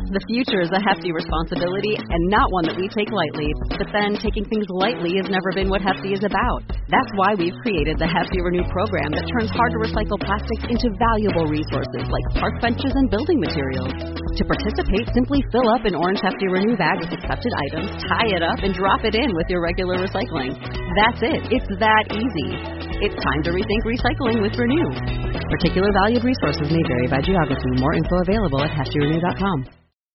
The future is a hefty responsibility and not one that we take lightly. But then taking things lightly has never been what Hefty is about. That's why we've created the Hefty Renew program that turns hard-to-recycle plastics into valuable resources like park benches and building materials. To participate, simply fill up an orange Hefty Renew bag with accepted items, tie it up, and drop it in with your regular recycling. That's it. It's that easy. It's time to rethink recycling with Renew. Particular valued resources may vary by geography. More info available at heftyrenew.com.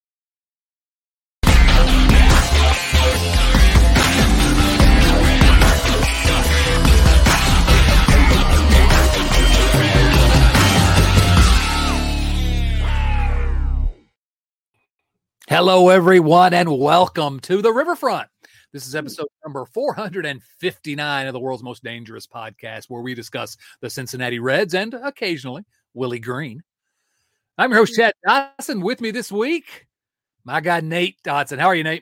Hello, everyone, and welcome to the Riverfront. This is episode number 459 of the world's most dangerous podcast, where we discuss the Cincinnati Reds and occasionally Willie Green. I'm your host, Chad Dotson. With me this week, my guy, Nate Dotson. How are you, Nate?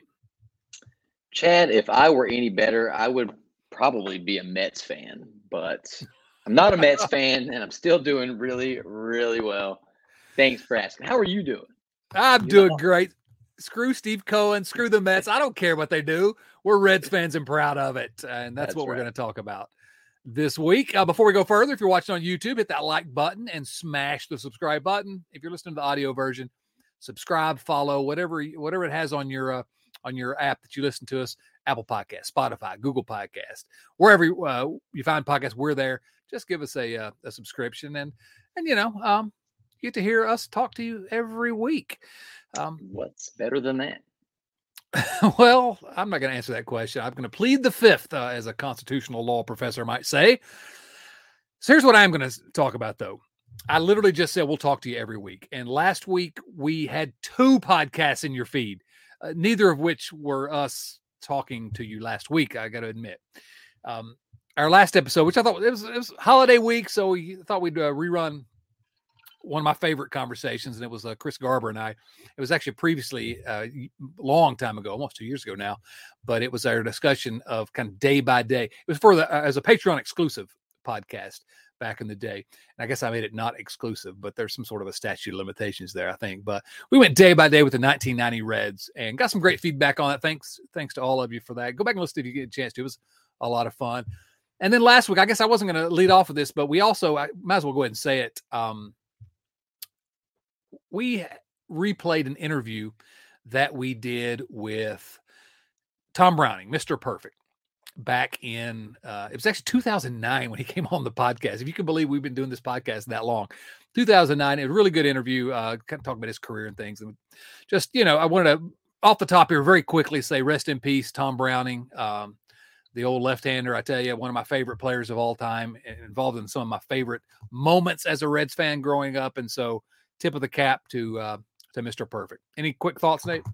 Chad, if I were any better, I would probably be a Mets fan, but I'm not a Mets fan, and I'm still doing really, really well. Thanks for asking. How are you doing? I'm doing great. Screw Steve Cohen, screw the Mets. I don't care what they do. We're Reds fans and proud of it. And that's what we're going to talk about this week. Before we go further, if you're watching on YouTube, hit that like button and smash the subscribe button. If you're listening to the audio version, subscribe, follow, whatever it has on your app that you listen to us, Apple Podcast, Spotify, Google Podcast, wherever you find podcasts, we're there. Just give us a subscription and get to hear us talk to you every week. What's better than that? Well, I'm not going to answer that question. I'm going to plead the fifth, as a constitutional law professor might say. So here's what I'm going to talk about, though. I literally just said we'll talk to you every week. And last week, we had 2 podcasts in your feed, neither of which were us talking to you last week, I got to admit. Our last episode, which I thought it was holiday week, so we thought we'd rerun one of my favorite conversations, and it was Chris Garber and I. It was actually previously a long time ago, almost 2 years ago now, but it was our discussion of kind of day by day. It was as a Patreon exclusive podcast back in the day. And I guess I made it not exclusive, but there's some sort of a statute of limitations there, I think. But we went day by day with the 1990 Reds and got some great feedback on it. Thanks to all of you for that. Go back and listen if you get a chance to. It was a lot of fun. And then last week, I guess I wasn't going to lead off with this, but I might as well go ahead and say it. We replayed an interview that we did with Tom Browning, Mr. Perfect, back in, it was actually 2009 when he came on the podcast. If you can believe we've been doing this podcast that long. 2009, it was a really good interview, kind of talking about his career and things. And just, I wanted to, off the top here, very quickly say rest in peace, Tom Browning, the old left-hander, I tell you, one of my favorite players of all time, involved in some of my favorite moments as a Reds fan growing up. And so, tip of the cap to Mr. Perfect. Any quick thoughts, Nate?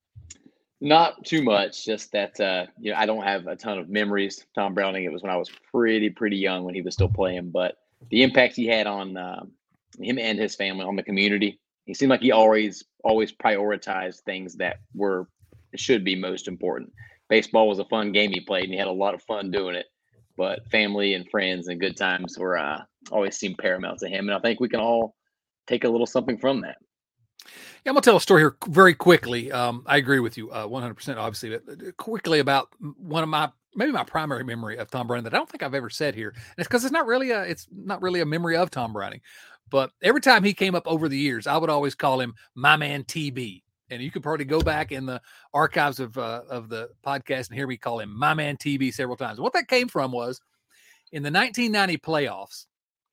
Not too much. Just that I don't have a ton of memories. Tom Browning, it was when I was pretty young when he was still playing, but the impact he had on him and his family, on the community, he seemed like he always prioritized things that should be most important. Baseball was a fun game he played, and he had a lot of fun doing it. But family and friends and good times were always seemed paramount to him, and I think we can all take a little something from that. Yeah, I'm going to tell a story here very quickly. I agree with you 100%, obviously, but quickly about one of my primary memory of Tom Browning that I don't think I've ever said here. And it's because it's not really a memory of Tom Browning. But every time he came up over the years, I would always call him my man TB. And you could probably go back in the archives of the podcast and hear me call him my man TB several times. And what that came from was in the 1990 playoffs.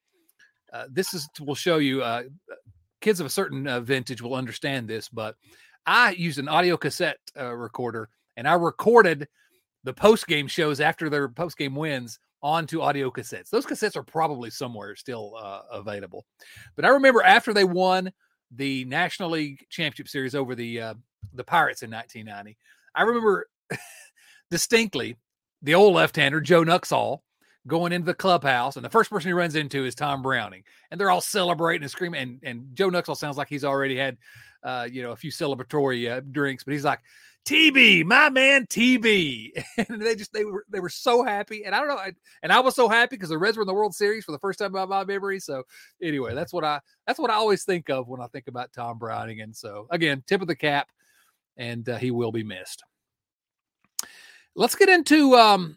Will show you kids of a certain vintage will understand this, but I used an audio cassette recorder, and I recorded the post-game shows after their post-game wins onto audio cassettes. Those cassettes are probably somewhere still available. But I remember after they won the National League Championship Series over the Pirates in 1990, I remember distinctly the old left-hander, Joe Nuxhall, going into the clubhouse, and the first person he runs into is Tom Browning, and they're all celebrating and screaming. And Joe Nuxhall sounds like he's already had a few celebratory drinks, but he's like, TB, my man, TB. And they were so happy. And I don't know. And I was so happy because the Reds were in the World Series for the first time in my memory. So anyway, that's what I always think of when I think about Tom Browning. And so again, tip of the cap, and he will be missed. Let's get into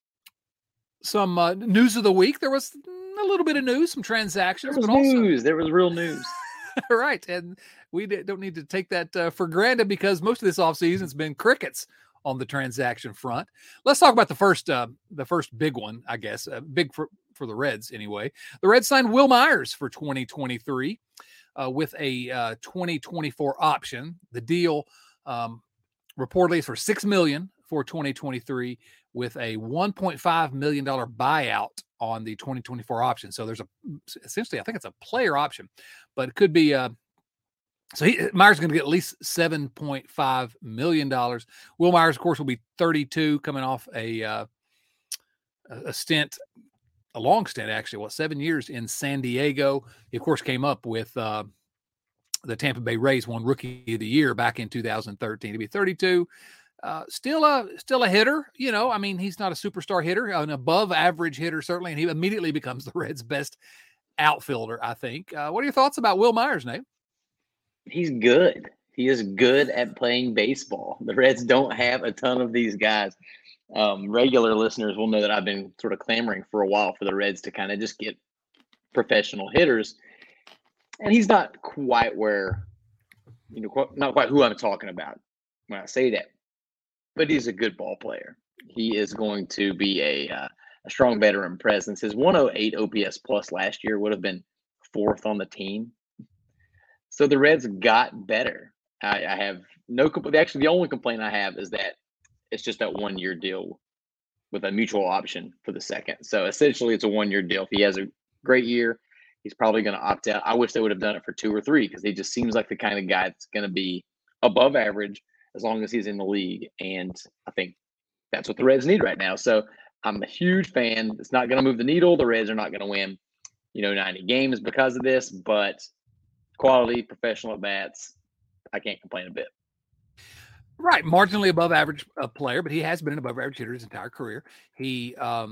some news of the week. There was a little bit of news, some transactions. There was real news. Right. And we don't need to take that for granted because most of this offseason has been crickets on the transaction front. Let's talk about the first big one, I guess, big for the Reds anyway. The Reds signed Wil Myers for 2023 with a 2024 option. The deal reportedly is for $6 million for 2023 with a $1.5 million buyout on the 2024 option. So there's essentially, I think it's a player option, but it could be Myers is going to get at least $7.5 million. Wil Myers, of course, will be 32, coming off a long stint, actually, 7 years in San Diego. He, of course, came up with the Tampa Bay Rays, won Rookie of the Year back in 2013. To be 32, still a hitter. I mean, he's not a superstar hitter, an above average hitter, certainly, and he immediately becomes the Reds' best outfielder, I think. What are your thoughts about Wil Myers, Nate? He's good. He is good at playing baseball. The Reds don't have a ton of these guys. Regular listeners will know that I've been sort of clamoring for a while for the Reds to kind of just get professional hitters. And he's not quite not quite who I'm talking about when I say that. But he's a good ball player. He is going to be a strong veteran presence. His 108 OPS plus last year would have been 4th on the team. So the Reds got better. I have no complaint. Actually, the only complaint I have is that it's just that 1-year deal with a mutual option for the second. So essentially, it's a 1-year deal. If he has a great year, he's probably going to opt out. I wish they would have done it for 2 or 3 because he just seems like the kind of guy that's going to be above average as long as he's in the league. And I think that's what the Reds need right now. So I'm a huge fan. It's not going to move the needle. The Reds are not going to win, 90 games because of this, but quality, professional at bats, I can't complain a bit. Right, marginally above average player, but he has been an above average hitter his entire career. He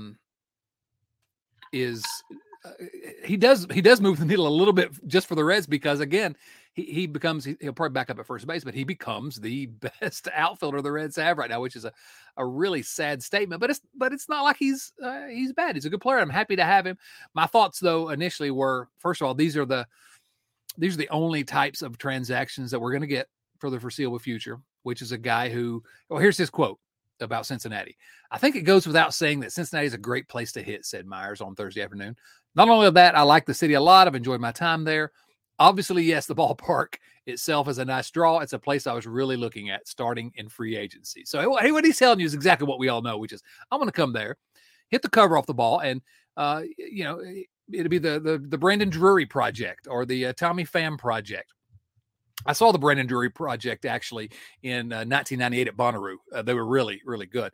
he does move the needle a little bit just for the Reds because again he'll probably back up at first base, but he becomes the best outfielder the Reds have right now, which is a really sad statement. But it's not like he's bad. He's a good player. I'm happy to have him. My thoughts though initially were, first of all, these are the only types of transactions that we're going to get for the foreseeable future, which is a guy who, here's his quote about Cincinnati. I think it goes without saying that Cincinnati is a great place to hit, said Myers on Thursday afternoon. Not only that, I like the city a lot. I've enjoyed my time there. Obviously, yes, the ballpark itself is a nice draw. It's a place I was really looking at starting in free agency. So what he's telling you is exactly what we all know, which is I'm going to come there, hit the cover off the ball, and, it'll be the Brandon Drury project or the Tommy Pham project. I saw the Brandon Drury project actually in 1998 at Bonnaroo. They were really, really good.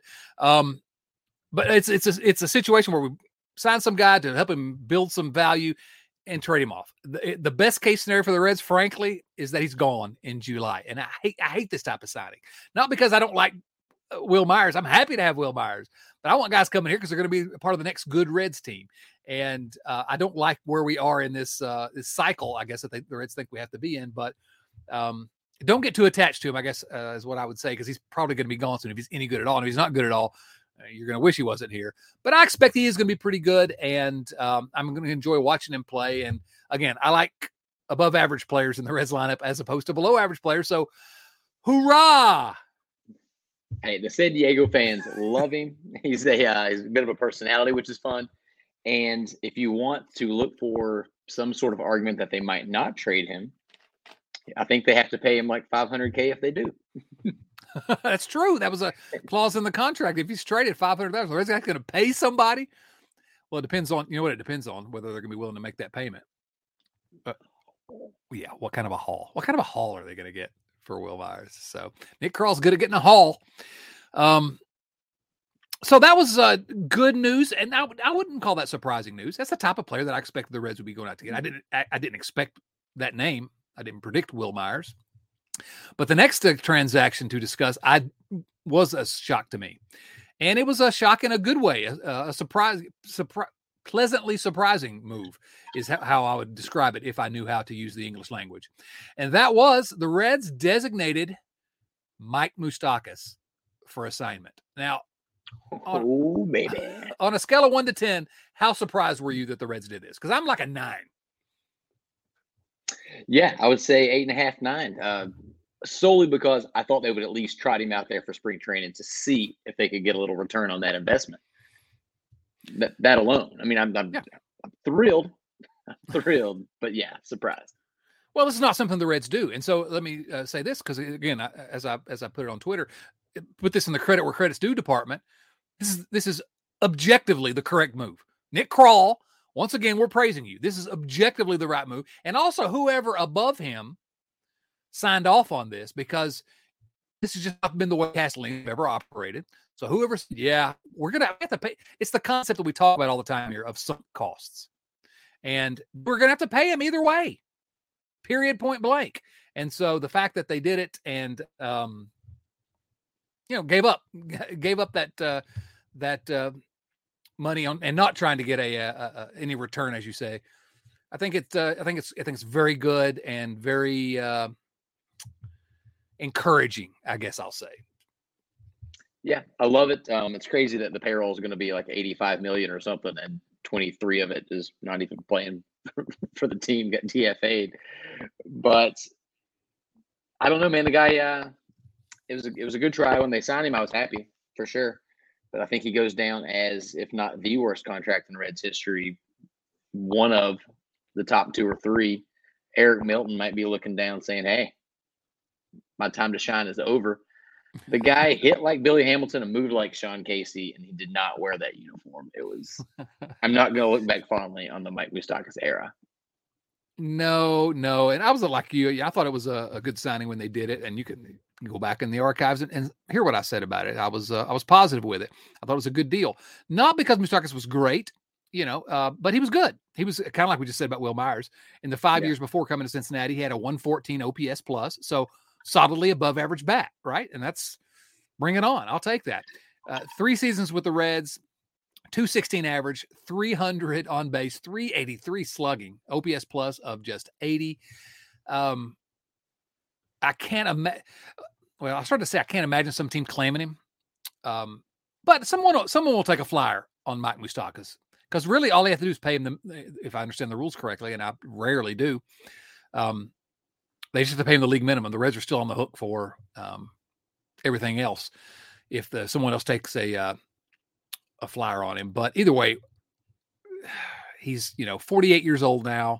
But it's a situation where we sign some guy to help him build some value and trade him off. The best case scenario for the Reds, frankly, is that he's gone in July. And I hate this type of signing. Not because I don't like Wil Myers. I'm happy to have Wil Myers, but I want guys coming here because they're going to be a part of the next good Reds team. And I don't like where we are in this cycle, I guess, that the Reds think we have to be in. But don't get too attached to him, I guess, is what I would say, because he's probably going to be gone soon if he's any good at all. And if he's not good at all, you're going to wish he wasn't here. But I expect he is going to be pretty good, and I'm going to enjoy watching him play. And, again, I like above-average players in the Reds lineup as opposed to below-average players. So, hoorah! Hey, the San Diego fans love him. He's a bit of a personality, which is fun. And if you want to look for some sort of argument that they might not trade him, I think they have to pay him like $500K if they do. That's true. That was a clause in the contract. If he's traded $500,000, the Reds are going to pay somebody. Well, it depends on, it depends on whether they're going to be willing to make that payment. But yeah, what kind of a haul? What kind of a haul are they going to get for Wil Myers? So Nick Krall's good at getting a haul. So that was good news, and I wouldn't call that surprising news. That's the type of player that I expected the Reds would be going out to get. I didn't expect that name. I didn't predict Wil Myers. But the next transaction to discuss was a shock to me. And it was a shock in a good way, a pleasantly surprising move is how I would describe it if I knew how to use the English language. And that was the Reds designated Mike Moustakas for assignment. Now, on a scale of 1 to 10, how surprised were you that the Reds did this? Because I'm like a 9. Yeah, I would say 8.5, 9. Solely because I thought they would at least trot him out there for spring training to see if they could get a little return on that investment. That alone. I mean, I'm thrilled. I'm thrilled, but yeah, surprised. Well, this is not something the Reds do. And so let me say this, because again, as I put it on Twitter, put this in the credit where credit's due department. This is objectively the correct move. Nick Krall, once again, we're praising you. This is objectively the right move. And also whoever above him signed off on this, because this has just not been the way Castellini ever operated. So whoever said, yeah, we're going to have to pay. It's the concept that we talk about all the time here of sunk costs. And we're going to have to pay him either way, period, point blank. And so the fact that they did it and, gave up that money on and not trying to get any return, as you say, I think it's very good and very encouraging, I guess I'll say. Yeah, I love it. It's crazy that the payroll is going to be like 85 million or something, and 23 of it is not even playing for the team, getting TFA'd. But I don't know, man. The guy, it was a good try when they signed him. I was happy for sure, but I think he goes down as, if not the worst contract in Reds history, one of the top 2 or 3. Eric Milton might be looking down, saying, "Hey, my time to shine is over." The guy hit like Billy Hamilton and moved like Sean Casey, and he did not wear that uniform. It was, I'm not going to look back fondly on the Mike Moustakas era. No. And I was like you. I thought it was a good signing when they did it, and you can go back in the archives and hear what I said about it. I was positive with it. I thought it was a good deal, not because Moustakas was great, but he was good. He was kind of like we just said about Will Myers. In the 5 years before coming to Cincinnati, he had a 114 OPS plus. So solidly above average bat, right? And that's, bring it on. I'll take that. 3 seasons with the Reds, 216 average, 300 on base, 383 slugging, OPS plus of just 80. I can't imagine. Well, I started to say I can't imagine some team claiming him, but someone will take a flyer on Mike Moustakas, because really all they have to do is pay him. If I understand the rules correctly, and I rarely do. They just have to pay him the league minimum. The Reds are still on the hook for everything else if someone else takes a flyer on him. But either way, he's 48 years old now.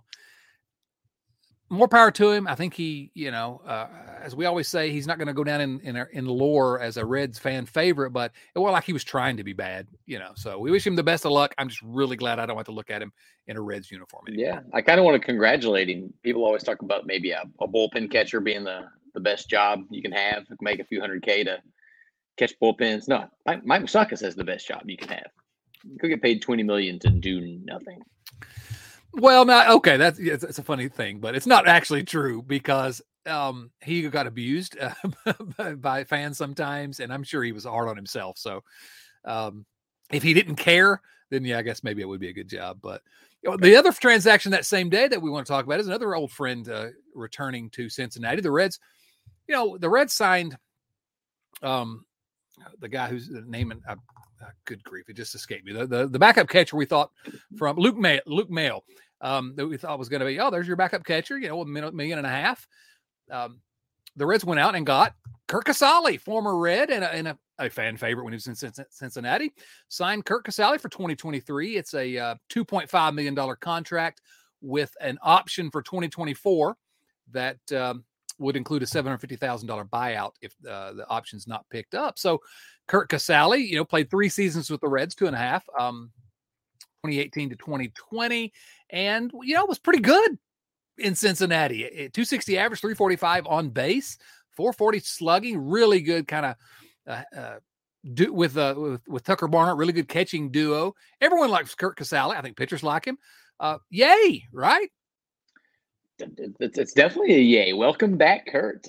More power to him. I think he, as we always say, he's not going to go down in lore as a Reds fan favorite, but it was like he was trying to be bad, So we wish him the best of luck. I'm just really glad I don't have to look at him in a Reds uniform anymore. Yeah, I kind of want to congratulate him. People always talk about maybe a bullpen catcher being the best job you can have, make a few $100K to catch bullpens. No, Mike Moustakas has the best job you can have. You could get paid $20 million to do nothing. Well, now, okay, it's a funny thing, but it's not actually true, because he got abused by fans sometimes, and I'm sure he was hard on himself. So if he didn't care, then yeah, I guess maybe it would be a good job. But the other transaction that same day that we want to talk about is another old friend returning to Cincinnati. The Reds, the Reds signed the guy who's naming. Good grief, it just escaped me. The backup catcher we thought from Luke Maile, that we thought was going to be, there's your backup catcher, $1.5 million. The Reds went out and got Curt Casali, former Red and a fan favorite when he was in Cincinnati. Signed Curt Casali for 2023. It's a $2.5 million contract with an option for 2024 that would include a $750,000 buyout if the option's not picked up. So Curt Casali, played 3 seasons with the Reds, 2.5, 2018 to 2020, and was pretty good in Cincinnati. 260 average, 345 on base, 440 slugging, really good kind of with Tucker Barnhart, really good catching duo. Everyone likes Curt Casali. I think pitchers like him. Yay, right? It's definitely a yay. Welcome back, Kurt.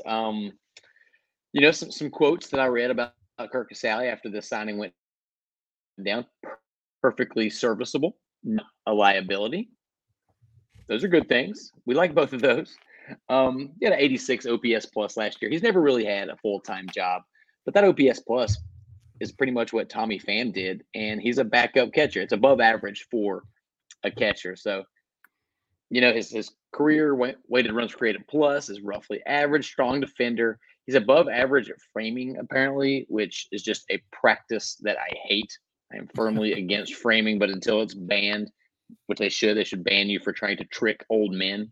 Some quotes that I read about Kurt Casale after the signing went down. Perfectly serviceable, not a liability. Those are good things. We like both of those. He had an 86 OPS plus last year. He's never really had a full-time job, but that OPS plus is pretty much what Tommy Pham did, and he's a backup catcher. It's above average for a catcher. So, his career weighted runs created plus is roughly average. Strong defender. He's above average at framing, apparently, which is just a practice that I hate. I am firmly against framing, but until it's banned, which they should ban you for trying to trick old men.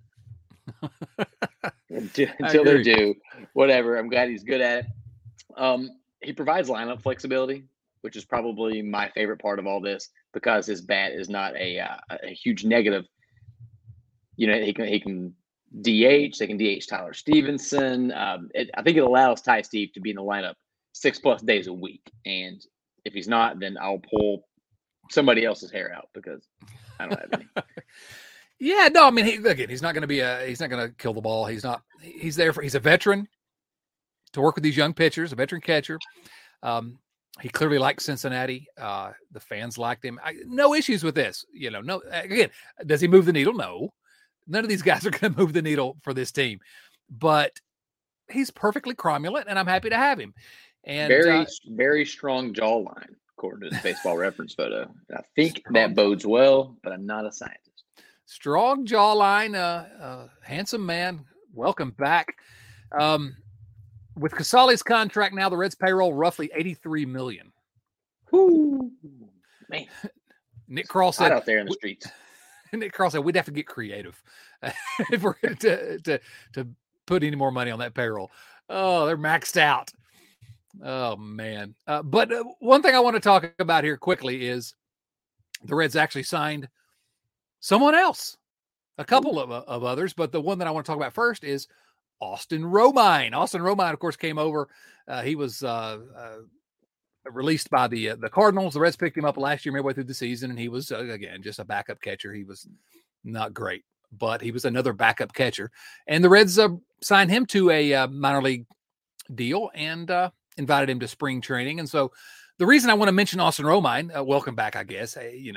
Until they do, whatever. I'm glad he's good at it. He provides lineup flexibility, which is probably my favorite part of all this, because his bat is not a huge negative. He can DH. They can DH Tyler Stevenson. I think it allows Ty Steve to be in the lineup 6+ days a week, and if he's not, then I'll pull somebody else's hair out because I don't have any. Yeah, no, I mean, he's not going to he's not going to kill the ball. He's a veteran to work with these young pitchers, a veteran catcher. He clearly likes Cincinnati. The fans liked him. No issues with this. No, again, does he move the needle? No, none of these guys are going to move the needle for this team, but he's perfectly cromulent, and I'm happy to have him. And very strong jawline, according to the Baseball Reference photo. And I think that bodes well, but I'm not a scientist. Strong jawline, handsome man. Welcome back. With Casale's contract now, the Reds' payroll roughly $83 million. Ooh, man. Nick Krall said, out there in the streets. Nick Krall said we'd have to get creative if we're to put any more money on that payroll. Oh, they're maxed out. Oh man. But one thing I want to talk about here quickly is the Reds actually signed someone else, a couple of others, but the one that I want to talk about first is Austin Romine. Austin Romine, of course, came over. He was released by the Cardinals. The Reds picked him up last year, midway through the season, and he was, again, just a backup catcher. He was not great, but he was another backup catcher. And the Reds signed him to a minor league deal and invited him to spring training. And so the reason I want to mention Austin Romine, welcome back, I guess,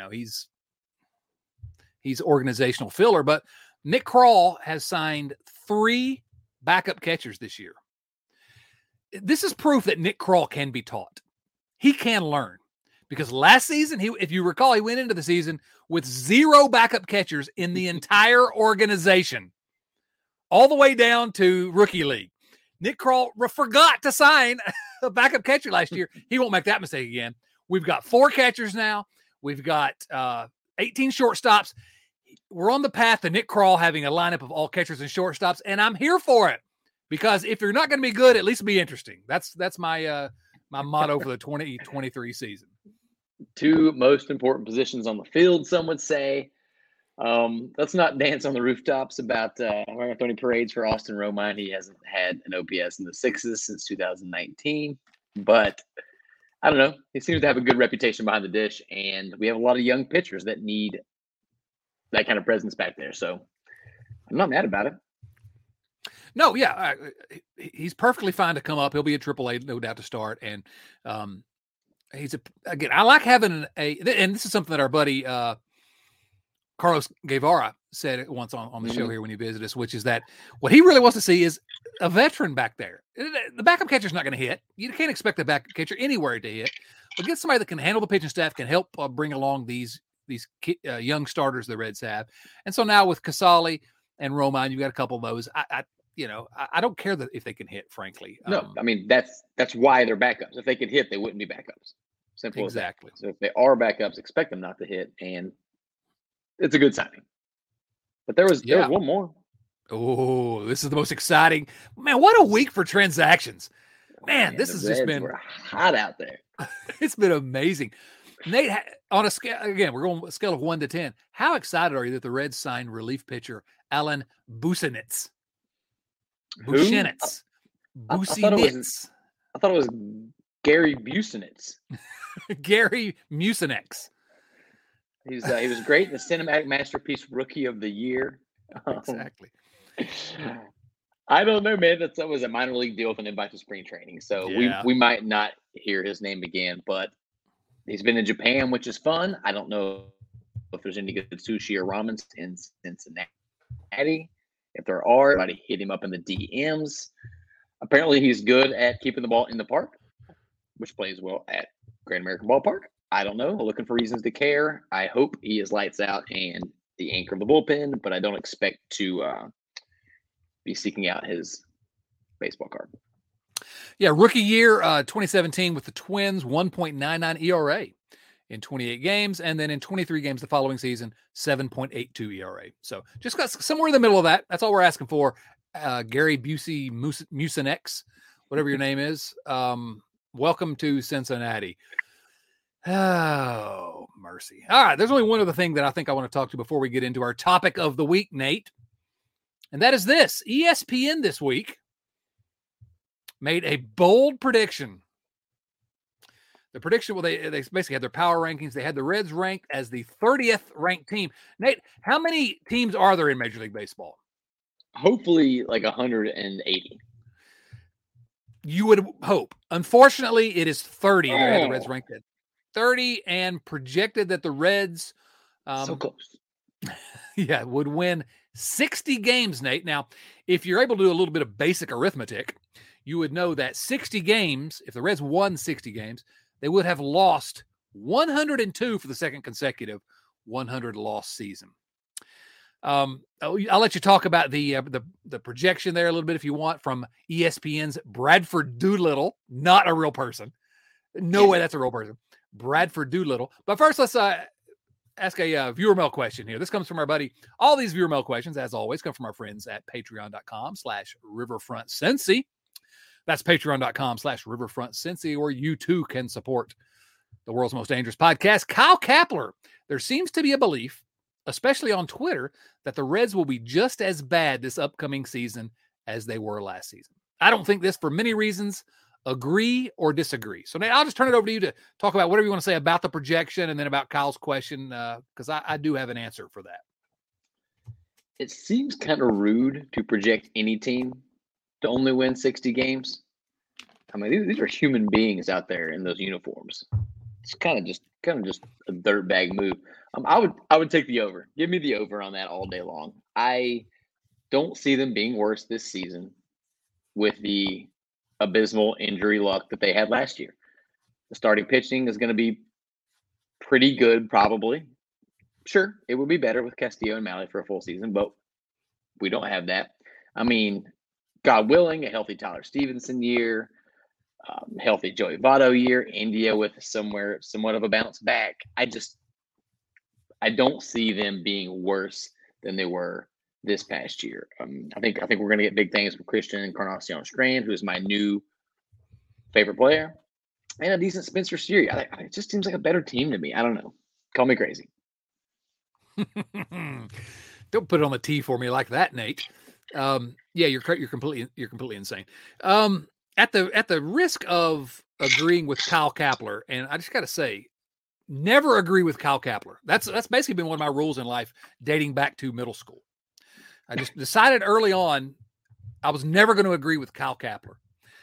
he's organizational filler, but Nick Krall has signed 3 backup catchers this year. This is proof that Nick Krall can be taught. He can learn, because last season, if you recall, he went into the season with 0 backup catchers in the entire organization, all the way down to rookie league. Nick Krall forgot to sign a backup catcher last year. He won't make that mistake again. We've got 4 catchers now. We've got 18 shortstops. We're on the path to Nick Krall having a lineup of all catchers and shortstops, and I'm here for it, because if you're not going to be good, at least be interesting. That's my my motto for the 2023 season. 2 most important positions on the field, some would say. Let's not dance on the rooftops about marathon parades for Austin Romine. He hasn't had an OPS in the 6s since 2019, but I don't know. He seems to have a good reputation behind the dish, and we have a lot of young pitchers that need that kind of presence back there. So I'm not mad about it. No, yeah, he's perfectly fine to come up. He'll be a AAA, no doubt, to start. And I like having and this is something that our buddy Carlos Guevara said once on the show here when he visited us, which is that what he really wants to see is a veteran back there. The backup catcher's not going to hit. You can't expect the backup catcher anywhere to hit. But get somebody that can handle the pitching staff, can help bring along these young starters the Reds have. And so now with Casale and Romine, you've got a couple of those. I don't care if they can hit, frankly. No, I mean, that's why they're backups. If they could hit, they wouldn't be backups. Simple exactly. So if they are backups, expect them not to hit, and it's a good signing. But there was one more. Oh, this is the most exciting. Man, what a week for transactions. Man, this has just been hot out there. It's been amazing. Nate, on a scale, again, we're going a scale of 1 to 10. How excited are you that the Reds signed relief pitcher Alan Busenitz? Busenitz. I thought it was Gary Busenitz. Gary Mucinex. He was great in the Cinematic Masterpiece Rookie of the Year. Exactly. I don't know, man. That was a minor league deal with an invite to spring training, so Yeah. we might not hear his name again. But he's been in Japan, which is fun. I don't know if there's any good sushi or ramen in Cincinnati. If there are, everybody hit him up in the DMs. Apparently, he's good at keeping the ball in the park, which plays well at Grand American Ballpark. I don't know. Looking for reasons to care. I hope he is lights out and the anchor of the bullpen, but I don't expect to be seeking out his baseball card. Yeah, rookie year 2017 with the Twins, 1.99 ERA in 28 games, and then in 23 games the following season, 7.82 ERA. So just got somewhere in the middle of that. That's all we're asking for. Gary Busey Mucinex, whatever your name is. Welcome to Cincinnati. Oh, mercy. All right, there's only one other thing that I think I want to talk to before we get into our topic of the week, Nate. And that is this. ESPN this week made a bold prediction. The prediction, well, they basically had their power rankings. They had the Reds ranked as the 30th ranked team. Nate, how many teams are there in Major League Baseball? Hopefully like 180. You would hope. Unfortunately, it is 30. They had the Reds ranked at 30 and projected that the Reds so close. Yeah, would win 60 games, Nate. Now, if you're able to do a little bit of basic arithmetic, you would know that 60 games, if the Reds won 60 games, they would have lost 102 for the second consecutive 100 loss season. I'll let you talk about the projection there a little bit if you want from ESPN's Bradford Doolittle, not a real person. No way that's a real person. Bradford Doolittle. But first, let's ask a viewer mail question here. This comes from our buddy. All these viewer mail questions, as always, come from our friends at patreon.com/RiverfrontCincy. That's patreon.com/RiverfrontCincy, or you too can support the world's most dangerous podcast. Kyle Kapler. There seems to be a belief, especially on Twitter, that the Reds will be just as bad this upcoming season as they were last season. I don't think this for many reasons. Agree or disagree? So Nate, I'll just turn it over to you to talk about whatever you want to say about the projection and then about Kyle's question, because I do have an answer for that. It seems kind of rude to project any team to only win 60 games. I mean, these are human beings out there in those uniforms. It's kind of just a dirtbag move. I would take the over. Give me the over on that all day long. I don't see them being worse this season with the abysmal injury luck that they had last year. The starting pitching is going to be pretty good, probably. Sure, it would be better with Castillo and Malley for a full season, but we don't have that. I mean, God willing, a healthy Tyler Stevenson year, healthy Joey Votto year, India with somewhat of a bounce back. I don't see them being worse than they were this past year. I think we're going to get big things from Christian Encarnacion Strand, who is my new favorite player, and a decent Spencer Steer. It just seems like a better team to me. I don't know. Call me crazy. Don't put it on the tee for me like that, Nate. Yeah, you're completely insane. At the risk of agreeing with Kyle Kapler, and I just got to say, never agree with Kyle Kapler. That's basically been one of my rules in life dating back to middle school. I just decided early on I was never going to agree with Kyle Kapler.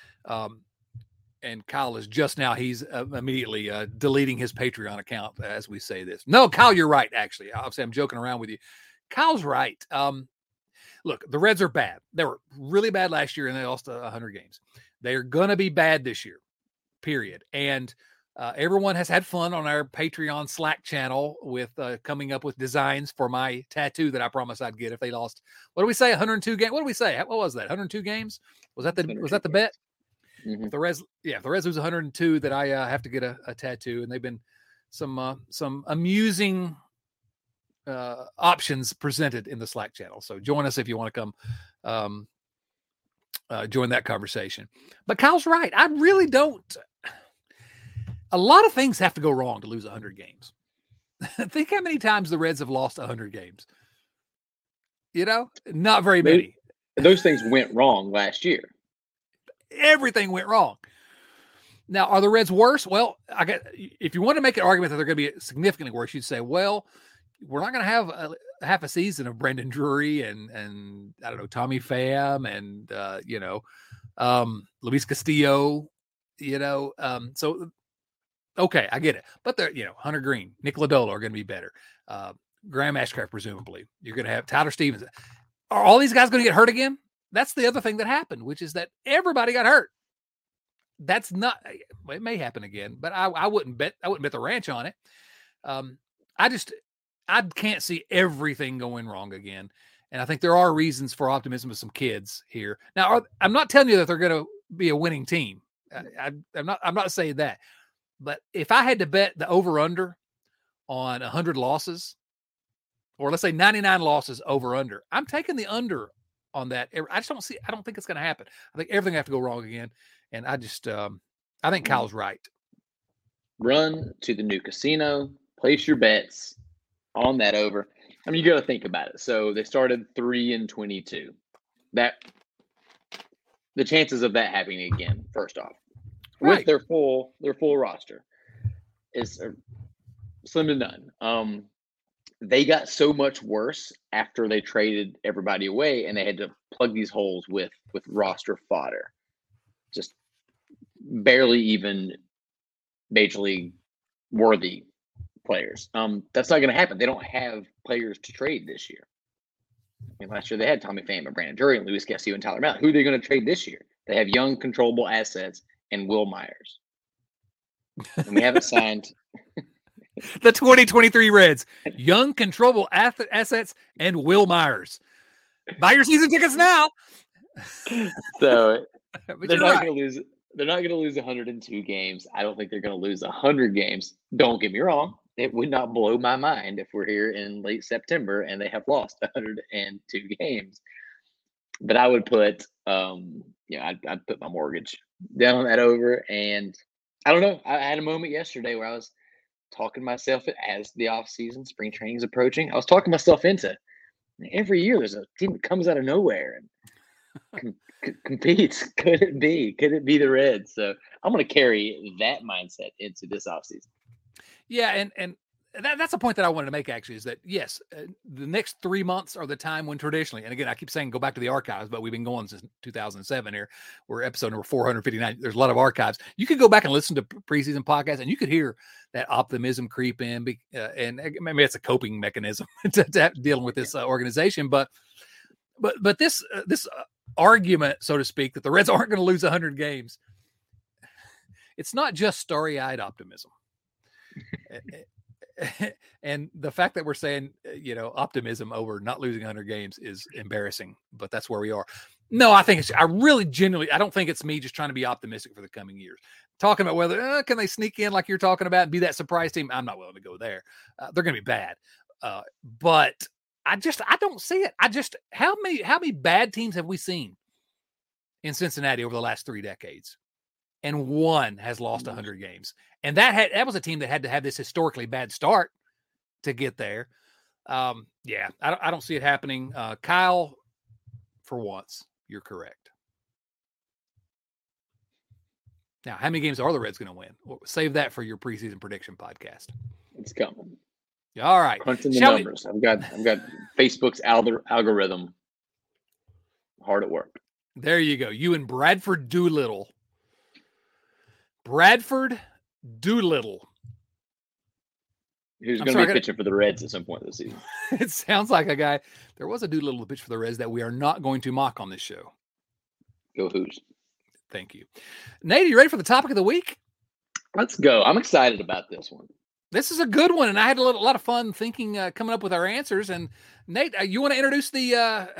And Kyle is just now, he's immediately deleting his Patreon account as we say this. No, Kyle, you're right, actually. Obviously, I'm joking around with you. Kyle's right. Look, the Reds are bad. They were really bad last year, and they lost 100 games. They are going to be bad this year, period. And everyone has had fun on our Patreon Slack channel with coming up with designs for my tattoo that I promised I'd get if they lost. What do we say? 102 games. What do we say? What was that? 102 games? Was that the bet? Mm-hmm. If the Reds lose 102, that I have to get a tattoo. And they've been some amusing options presented in the Slack channel. So join us if you want to come join that conversation. But Kyle's right. I really don't. A lot of things have to go wrong to lose 100 games. Think how many times the Reds have lost 100 games. You know, not very many. Those things went wrong last year. Everything went wrong. Now, are the Reds worse? Well, if you want to make an argument that they're going to be significantly worse, you'd say, well, we're not going to have half a season of Brandon Drury and I don't know, Tommy Pham and Luis Castillo, so okay, I get it. But they're, Hunter Green, Nick Lodolo are going to be better. Graham Ashcraft, presumably. You're going to have Tyler Stevens. Are all these guys going to get hurt again? That's the other thing that happened, which is that everybody got hurt. That's not, it may happen again, but I wouldn't bet the ranch on it. I can't see everything going wrong again. And I think there are reasons for optimism with some kids here. Now, I'm not telling you that they're going to be a winning team. I'm not saying that. But if I had to bet the over-under on 100 losses, or let's say 99 losses over-under, I'm taking the under on that. I don't think it's going to happen. I think everything has to go wrong again. And I think Kyle's right. Run to the new casino, place your bets on that over. I mean, you got to think about it. So they started 3-22. That the chances of that happening again, first off, with their full roster, is slim to none. They got so much worse after they traded everybody away, and they had to plug these holes with roster fodder. Just barely even major league worthy players. That's not going to happen. They don't have players to trade this year. I mean, last year they had Tommy Pham and Brandon Drury and Luis Castillo and Tyler Mahle. Who are they going to trade this year? They have young, controllable assets and Will Myers. And we haven't signed the 2023 Reds. Young, controllable assets and Will Myers. Buy your season tickets now. So they're not going to lose. They're not going to lose 102 games. I don't think they're going to lose 100 games. Don't get me wrong. It would not blow my mind if we're here in late September and they have lost 102 games. But I would put, I'd put my mortgage down on that over. And I don't know. I had a moment yesterday where I was talking myself as the off season, spring training is approaching. I was talking myself into every year. There's a team that comes out of nowhere and competes. Could it be the Reds? So I'm going to carry that mindset into this offseason. Yeah, and that's a point that I wanted to make, actually, is that, yes, the next 3 months are the time when traditionally, and again, I keep saying go back to the archives, but we've been going since 2007 here. We're episode number 459. There's a lot of archives. You could go back and listen to preseason podcasts, and you could hear that optimism creep in, and maybe it's a coping mechanism to dealing with this organization. But this argument, so to speak, that the Reds aren't going to lose 100 games, it's not just starry-eyed optimism. And the fact that we're saying, optimism over not losing 100 games is embarrassing, but that's where we are. No, I don't think it's me just trying to be optimistic for the coming years. Talking about whether, can they sneak in like you're talking about and be that surprise team? I'm not willing to go there. They're going to be bad. But I don't see it. How many bad teams have we seen in Cincinnati over the last 3 decades? And one has lost 100 games. And that was a team that had to have this historically bad start to get there. I don't see it happening. Kyle, for once, you're correct. Now, how many games are the Reds going to win? Well, save that for your preseason prediction podcast. It's coming. All right. Crunching the numbers. I've got Facebook's algorithm hard at work. There you go. You and Bradford Doolittle. Bradford Doolittle. Who's going to be pitching for the Reds at some point this season? It sounds like a guy. There was a Doolittle to pitch for the Reds that we are not going to mock on this show. Go Hoos. Thank you. Nate, are you ready for the topic of the week? Let's go. I'm excited about this one. This is a good one, and I had a lot of fun thinking, coming up with our answers. And Nate, you want to introduce the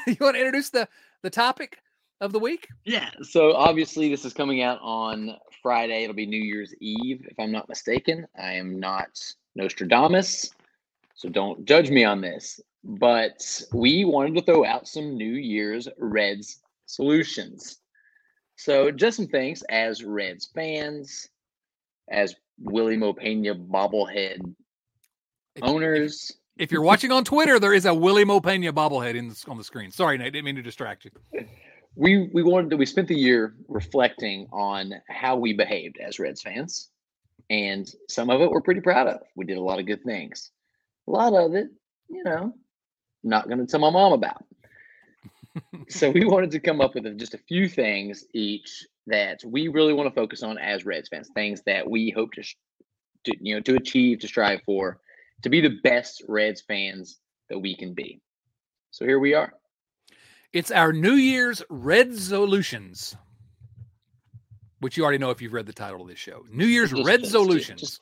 topic of the week? Yeah. So obviously, this is coming out on Friday. It'll be New Year's Eve, if I'm not mistaken. I am not Nostradamus, so don't judge me on this. But we wanted to throw out some New Year's Reds solutions. So just some things as Reds fans, as Willie Mo Pena bobblehead owners. If you're watching on Twitter, there is a Willie Mo Pena bobblehead on the screen. Sorry, Nate, didn't mean to distract you. We spent the year reflecting on how we behaved as Reds fans, and some of it we're pretty proud of. We did a lot of good things. A lot of it, not going to tell my mom about. So we wanted to come up with just a few things each that we really want to focus on as Reds fans, things that we hope to achieve, to strive for, to be the best Reds fans that we can be. So here we are. It's our New Year's Redzolutions, which you already know if you've read the title of this show. New Year's Redzolutions.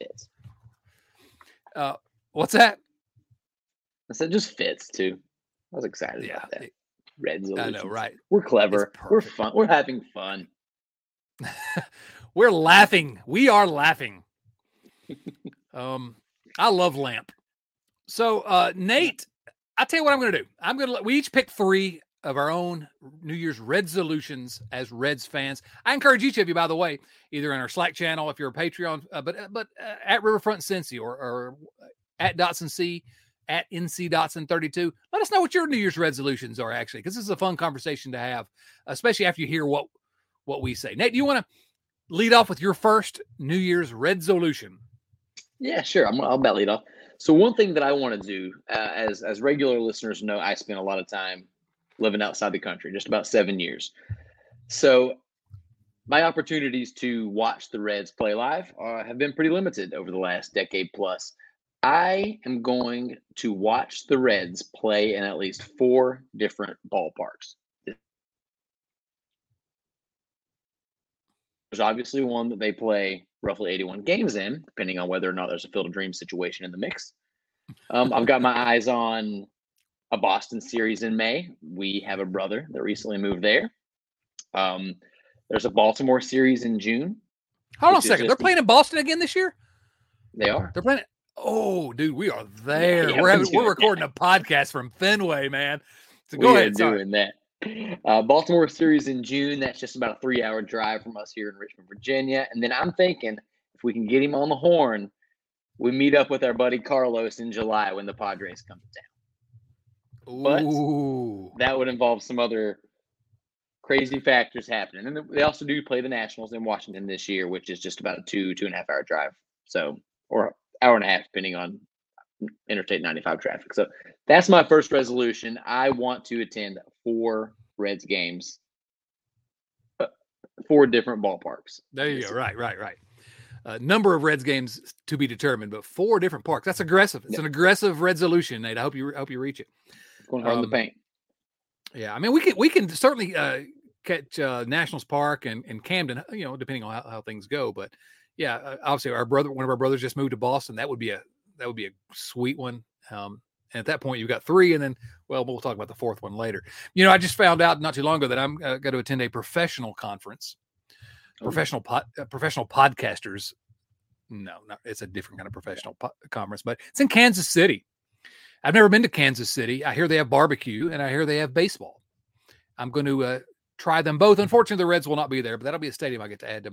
What's that? I said just fits too. I was excited about that. Redzolutions. I know, right? We're clever. We're fun. We're having fun. We're laughing. We are laughing. I love Lamp. So, Nate, I'll tell you what I'm going to do. We each pick 3 of our own New Year's Redzolutions as Reds fans. I encourage each of you, by the way, either in our Slack channel, if you're a Patreon, but at Riverfront Cincy or at Dotson C, at NC Dotson 32. Let us know what your New Year's resolutions are, actually, because this is a fun conversation to have, especially after you hear what we say. Nate, do you want to lead off with your first New Year's resolution? Yeah, sure. I'll about lead off. So one thing that I want to do, as regular listeners know, I spent a lot of time living outside the country, just about 7 years. So my opportunities to watch the Reds play live have been pretty limited over the last decade plus. I am going to watch the Reds play in at least 4 different ballparks. There's obviously one that they play roughly 81 games in, depending on whether or not there's a Field of Dreams situation in the mix. I've got my eyes on a Boston series in May. We have a brother that recently moved there. There's a Baltimore series in June. Hold on a second. They're playing in Boston again this year? They are. They're playing. Oh, dude, we are there. Yeah, we're recording a podcast from Fenway, man. So go ahead. Doing that. Baltimore series in June. That's just about a 3-hour drive from us here in Richmond, Virginia. And then I'm thinking if we can get him on the horn, we meet up with our buddy Carlos in July when the Padres come to town. But that would involve some other crazy factors happening. And they also do play the Nationals in Washington this year, which is just about a 2.5 hour drive. So, or hour and a half, depending on Interstate 95 traffic. So that's my first resolution. I want to attend 4 Reds games, 4 different ballparks. There you go. Right. Number of Reds games to be determined, but 4 different parks. That's aggressive. It's an aggressive resolution, Nate. I hope you reach it. It's going hard in the paint. Yeah, I mean, we can certainly catch Nationals Park and Camden, depending on how things go. But yeah, obviously, one of our brothers just moved to Boston. That would be a sweet one. And at that point, you've got 3, and then, well, we'll talk about the 4th one later. I just found out not too long ago that I'm going to attend a professional conference. Professional podcasters. No, it's a different kind of professional conference, but it's in Kansas City. I've never been to Kansas City. I hear they have barbecue, and I hear they have baseball. I'm going to try them both. Unfortunately, the Reds will not be there, but that'll be a stadium I get to add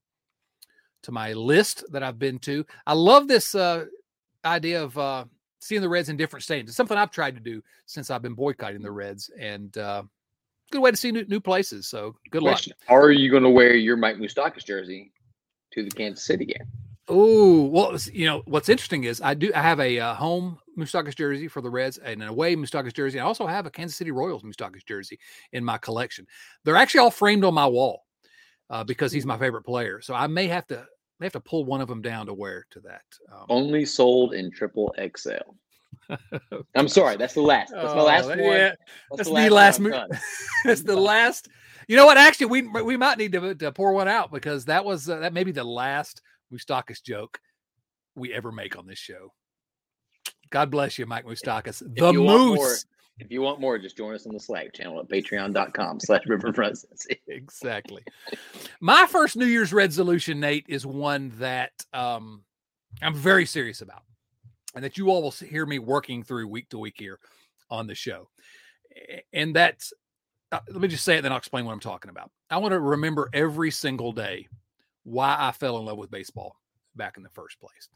to my list that I've been to. I love this idea of seeing the Reds in different stadiums. It's something I've tried to do since I've been boycotting the Reds, and good way to see new places. So good luck. Are you going to wear your Mike Moustakas jersey to the Kansas City game? Oh, well, what's interesting is I have a home Moustakas jersey for the Reds and an away Moustakas jersey. I also have a Kansas City Royals Moustakas jersey in my collection. They're actually all framed on my wall because he's my favorite player. So I may have to pull one of them down to wear to that. Only sold in triple XL. I'm sorry, that's the last. That's my last one. Yeah, that's the last. That's the last. You know what? Actually, we might need to pour one out because that was that may be the last Moustakas joke we ever make on this show. God bless you, Mike Moustakas. The Moose. If you want more, just join us on the Slack channel at patreon.com/Riverfront. Exactly. My first New Year's resolution, Nate, is one that I'm very serious about, and that you all will hear me working through week to week here on the show. And that's, let me just say it, then I'll explain what I'm talking about. I want to remember every single day why I fell in love with baseball back in the first place.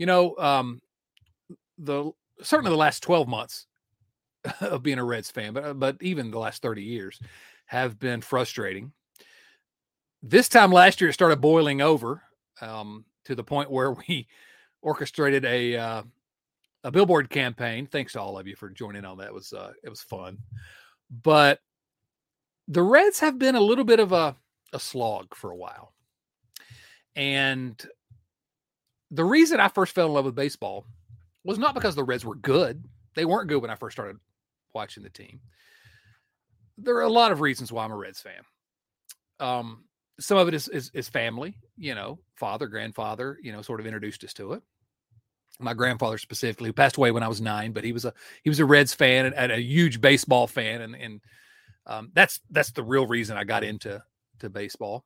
Certainly the last 12 months of being a Reds fan, but even the last 30 years have been frustrating. This time last year, it started boiling over to the point where we orchestrated a a billboard campaign. Thanks to all of you for joining on that. It was fun. But the Reds have been a little bit of a slog for a while. And the reason I first fell in love with baseball was not because the Reds were good. They weren't good when I first started watching the team. There are a lot of reasons why I'm a Reds fan. Some of it is family, father, grandfather, sort of introduced us to it. My grandfather specifically, who passed away when I was 9, but he was a Reds fan and a huge baseball fan. And that's the real reason I got into baseball.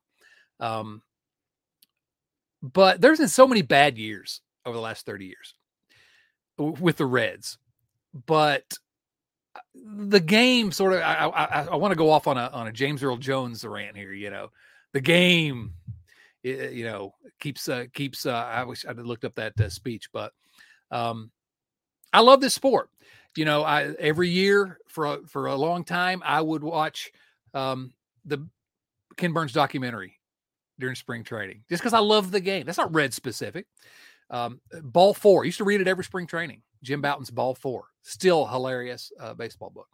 But there's been so many bad years over the last 30 years with the Reds, but the game sort of, I want to go off on a James Earl Jones rant here. The game, keeps, I wish I'd looked up that speech, but I love this sport. Every year for a long time, I would watch the Ken Burns documentary during spring training, just because I love the game. That's not Red specific. Ball 4, I used to read it every spring training. Jim Bouton's Ball 4, still hilarious baseball book.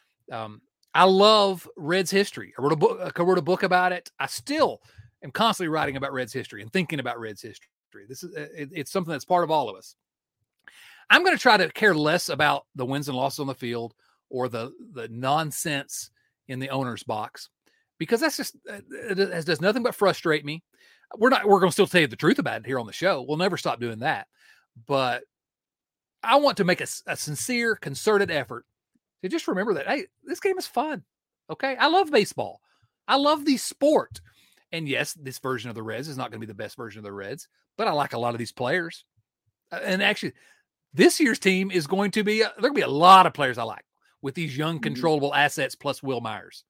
I love Reds history. I wrote a book about it. I still am constantly writing about Reds history and thinking about Reds history. It's something that's part of all of us. I'm going to try to care less about the wins and losses on the field or the nonsense in the owner's box, because that's just, it does nothing but frustrate me. We're going to still tell you the truth about it here on the show. We'll never stop doing that. But I want to make a sincere, concerted effort to just remember that, hey, this game is fun. Okay. I love baseball. I love the sport. And yes, this version of the Reds is not going to be the best version of the Reds, but I like a lot of these players. And actually, this year's team is going to be, there'll be a lot of players I like with these young, controllable assets, plus Will Myers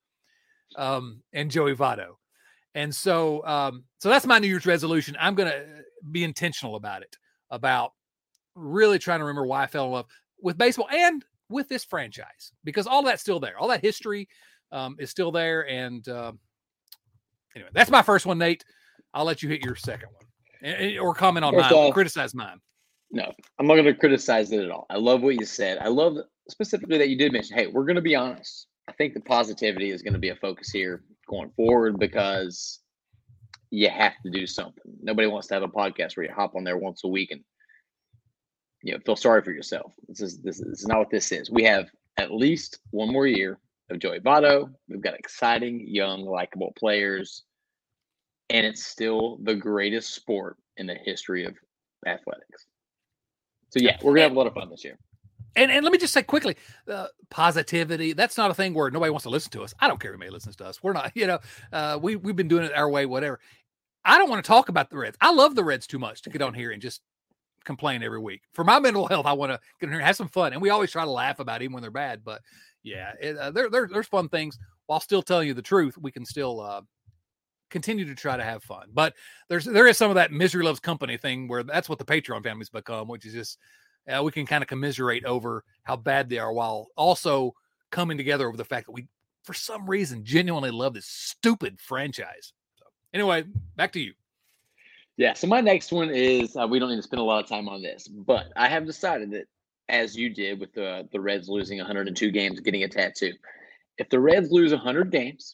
and Joey Votto. And so that's my New Year's resolution. I'm going to be intentional about it, about really trying to remember why I fell in love with baseball and with this franchise, because all that's still there. All that history is still there. And anyway, that's my first one, Nate. I'll let you hit your second one or comment on mine, criticize mine. No, I'm not going to criticize it at all. I love what you said. I love specifically that you did mention, hey, we're going to be honest. I think the positivity is going to be a focus here going forward, because you have to do something. Nobody wants to have a podcast where you hop on there once a week and feel sorry for yourself. This is not what this is. We have at least one more year of Joey Votto. We've got exciting, young, likable players, and it's still the greatest sport in the history of athletics. So yeah, we're gonna have a lot of fun this year. And let me just say quickly, positivity, that's not a thing where nobody wants to listen to us. I don't care if anybody listens to us. We're not, we've been doing it our way, whatever. I don't want to talk about the Reds. I love the Reds too much to get on here and just complain every week. For my mental health, I want to get in here and have some fun. And we always try to laugh about it even when they're bad. But yeah, there's fun things while still telling you the truth. We can still continue to try to have fun. But there is some of that misery loves company thing where that's what the Patreon family's become, which is just, we can kind of commiserate over how bad they are while also coming together over the fact that we, for some reason, genuinely love this stupid franchise. So anyway, back to you. Yeah. So my next one is, we don't need to spend a lot of time on this, but I have decided that, as you did with the Reds losing 102 games, getting a tattoo, if the Reds lose 100 games,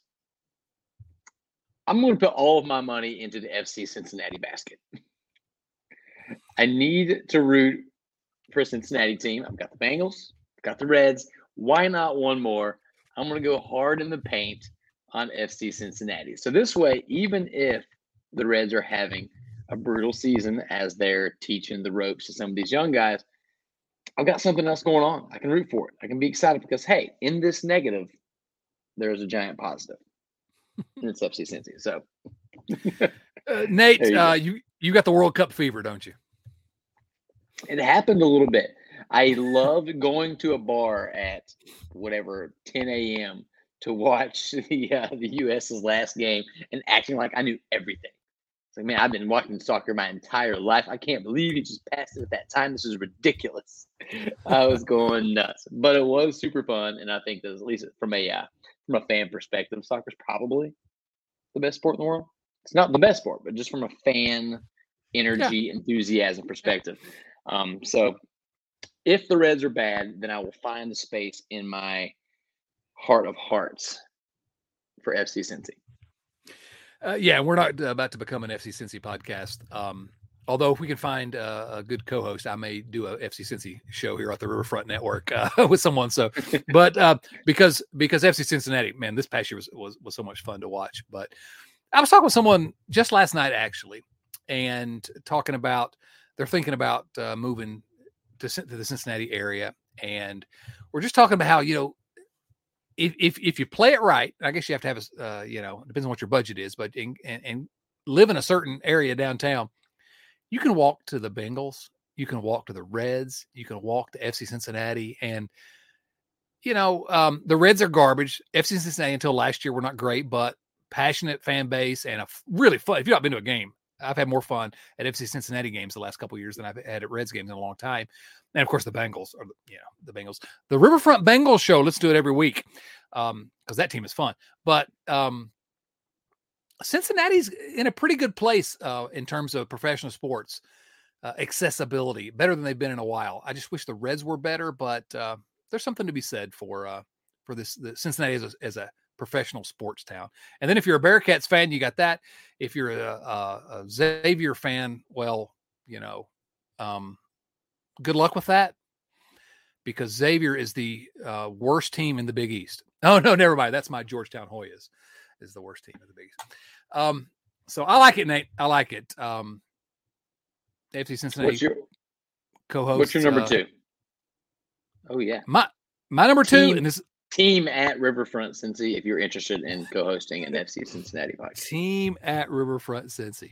I'm going to put all of my money into the FC Cincinnati basket. I need to root for a Cincinnati team. I've got the Bengals, I've got the Reds. Why not one more? I'm going to go hard in the paint on FC Cincinnati. So this way, even if the Reds are having a brutal season as they're teaching the ropes to some of these young guys, I've got something else going on. I can root for it. I can be excited because, hey, in this negative, there's a giant positive. And it's FC Cincy. So, Nate, you got the World Cup fever, don't you? It happened a little bit. I loved going to a bar at 10 a.m. to watch the U.S.'s last game and acting like I knew everything. It's like, man, I've been watching soccer my entire life. I can't believe he just passed it at that time. This is ridiculous. I was going nuts, but it was super fun, and I think that at least from a fan perspective, soccer's probably the best sport in the world. It's not the best sport, but just from a fan energy, enthusiasm perspective. So if the Reds are bad, then I will find the space in my heart of hearts for FC Cincy. Yeah, we're not about to become an FC Cincy podcast. Although if we can find a good co-host, I may do a FC Cincy show here at the Riverfront Network with someone. So, but because FC Cincinnati, man, this past year was so much fun to watch. But I was talking with someone just last night actually, and talking about they're thinking about moving to the Cincinnati area, and we're just talking about how if you play it right, I guess you have to have it depends on what your budget is, but and live in a certain area downtown. You can walk to the Bengals, you can walk to the Reds, you can walk to FC Cincinnati, and the Reds are garbage. FC Cincinnati until last year were not great, but passionate fan base and a really fun. If you've not been to a game, I've had more fun at FC Cincinnati games the last couple of years than I've had at Reds games in a long time. And of course, the Bengals are the Bengals, the Riverfront Bengals show. Let's do it every week because that team is fun. But Cincinnati's in a pretty good place in terms of professional sports accessibility, better than they've been in a while. I just wish the Reds were better, but there's something to be said for the Cincinnati as a professional sports town. And then if you're a Bearcats fan, you got that. If you're a Xavier fan, well, good luck with that, because Xavier is the worst team in the Big East. Oh no, never mind. That's my Georgetown Hoyas is the worst team in the Big East. So I like it, Nate. I like it. AFC Cincinnati. What's your co-host? What's your number two? Oh yeah, my number two, and this team at Riverfront Cincy. If you're interested in co-hosting an FC Cincinnati podcast, team at Riverfront Cincy.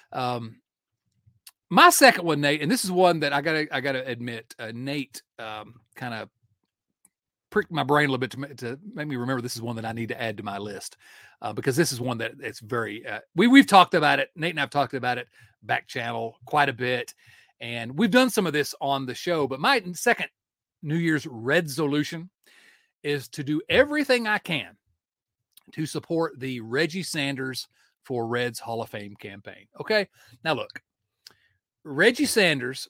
My second one, Nate, and this is one that I gotta admit, Nate kind of pricked my brain a little bit to make me remember this is one that I need to add to my list because this is one that it's very we've talked about it. Nate and I've talked about it back channel quite a bit, and we've done some of this on the show. But my second New Year's resolution is to do everything I can to support the Reggie Sanders for Reds Hall of Fame campaign. Okay, now look, Reggie Sanders.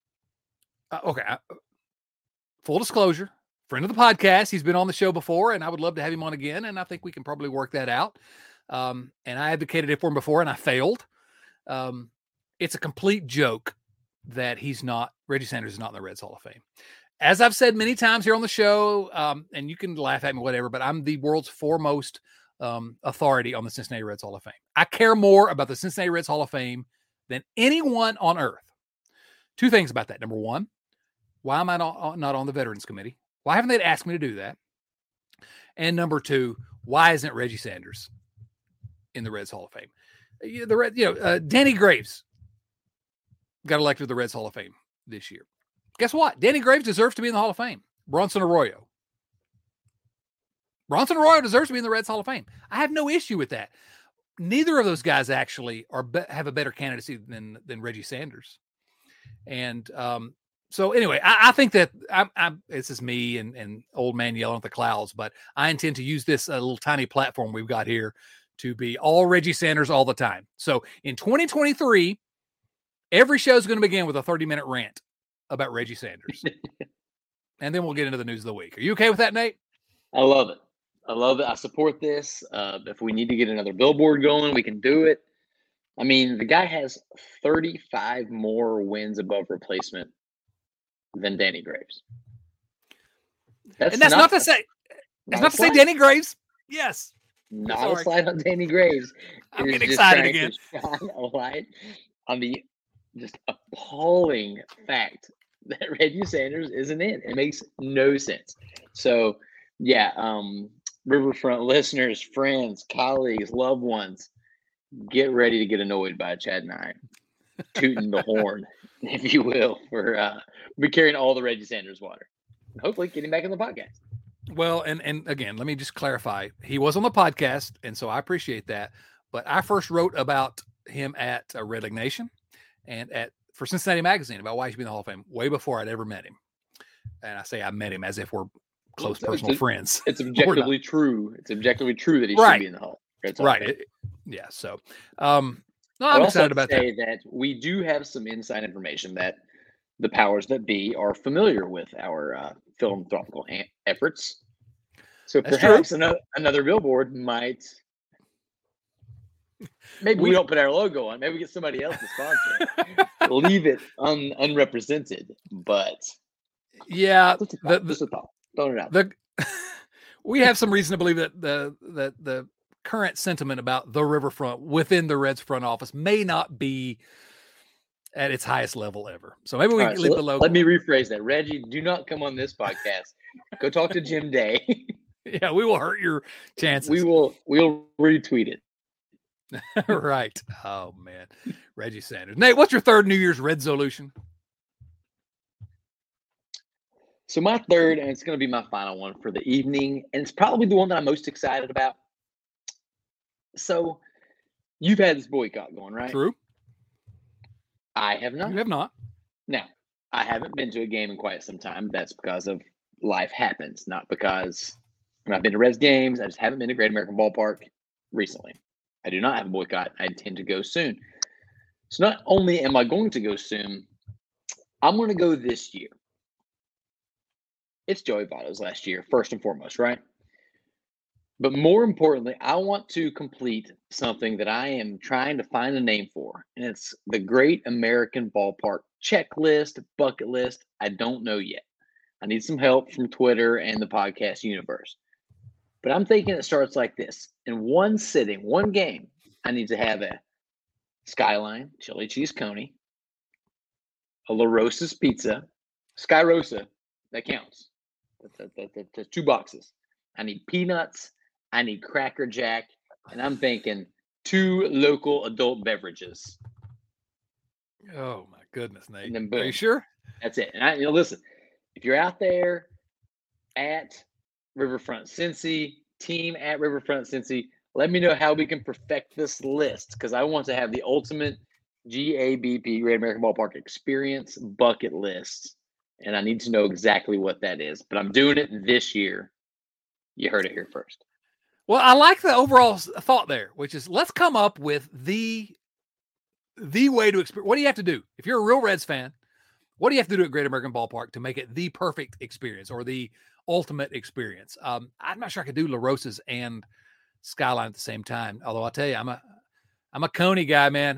Full disclosure. Friend of the podcast. He's been on the show before, and I would love to have him on again. And I think we can probably work that out. And I advocated it for him before, and I failed. It's a complete joke that Reggie Sanders is not in the Reds Hall of Fame. As I've said many times here on the show, and you can laugh at me, whatever, but I'm the world's foremost authority on the Cincinnati Reds Hall of Fame. I care more about the Cincinnati Reds Hall of Fame than anyone on earth. Two things about that. Number one, why am I not on the Veterans Committee? Why haven't they asked me to do that? And number two, why isn't Reggie Sanders in the Reds Hall of Fame? Danny Graves got elected to the Reds Hall of Fame this year. Guess what? Danny Graves deserves to be in the Hall of Fame. Bronson Arroyo deserves to be in the Reds Hall of Fame. I have no issue with that. Neither of those guys actually have a better candidacy than Reggie Sanders. And so anyway, I think that this is me and old man yelling at the clouds, but I intend to use this little tiny platform we've got here to be all Reggie Sanders all the time. So in 2023, every show is going to begin with a 30-minute rant about Reggie Sanders. And then we'll get into the news of the week. Are you okay with that, Nate? I love it. I support this. If we need to get another billboard going, we can do it. I mean, the guy has 35 more wins above replacement than Danny Graves. That's not to say Danny Graves. Yes. Not a slide on Danny Graves. I'm getting excited again. Shine a light on the just appalling fact that Reggie Sanders isn't in. It makes no sense. So, yeah, Riverfront listeners, friends, colleagues, loved ones, get ready to get annoyed by Chad and I tooting the horn, if you will, for we're carrying all the Reggie Sanders water. And hopefully getting back on the podcast. Well, and again, let me just clarify. He was on the podcast, and so I appreciate that. But I first wrote about him at Red Leg Nation and for Cincinnati Magazine about why he should be in the Hall of Fame way before I'd ever met him. And I say I met him as if we're close personal friends. It's objectively true. It's objectively true that he should be in the Hall. Right. Yeah. So, no, I'm excited about that. That we do have some inside information that the powers that be are familiar with our philanthropical efforts. So That's perhaps another billboard might. Maybe we don't put our logo on. Maybe we get somebody else to sponsor it. Leave it unrepresented. But yeah, just a thought. Throwing it out. We have some reason to believe that the current sentiment about the riverfront within the Reds front office may not be at its highest level ever. So maybe we leave the logo. Let me rephrase that. Reggie, do not come on this podcast. Go talk to Jim Day. Yeah, we will hurt your chances. We'll retweet it. Right. Oh man. Reggie Sanders. Nate, what's your third New Year's resolution? So my third, and it's going to be my final one for the evening, and it's probably the one that I'm most excited about. So you've had this boycott going, right? True. I have not. You have not. Now, I haven't been to a game in quite some time. That's because of life happens, not because I've been to Reds games. I just haven't been to Great American Ballpark recently. I do not have a boycott. I intend to go soon. So not only am I going to go soon, I'm going to go this year. It's Joey Votto's last year, first and foremost, right? But more importantly, I want to complete something that I am trying to find a name for, and it's the Great American Ballpark checklist, bucket list. I don't know yet. I need some help from Twitter and the podcast universe. But I'm thinking it starts like this. In one sitting, one game, I need to have a Skyline chili cheese coney, a La Rosa's pizza, Sky Rosa, that counts. That's 2 boxes. I need peanuts. I need Cracker Jack. And I'm thinking 2 local adult beverages. Oh, my goodness, Nate. And then boom. Are you sure? That's it. And listen, if you're out there at Riverfront Cincy, team at Riverfront Cincy, let me know how we can perfect this list, because I want to have the ultimate GABP, Great American Ballpark experience bucket list, and I need to know exactly what that is. But I'm doing it this year. You heard it here first. Well, I like the overall thought there, which is let's come up with the way to experience. What do you have to do? If you're a real Reds fan, what do you have to do at Great American Ballpark to make it the perfect experience or the ultimate experience? I'm not sure I could do La Rosa's and Skyline at the same time. Although I'll tell you, I'm a Coney guy, man.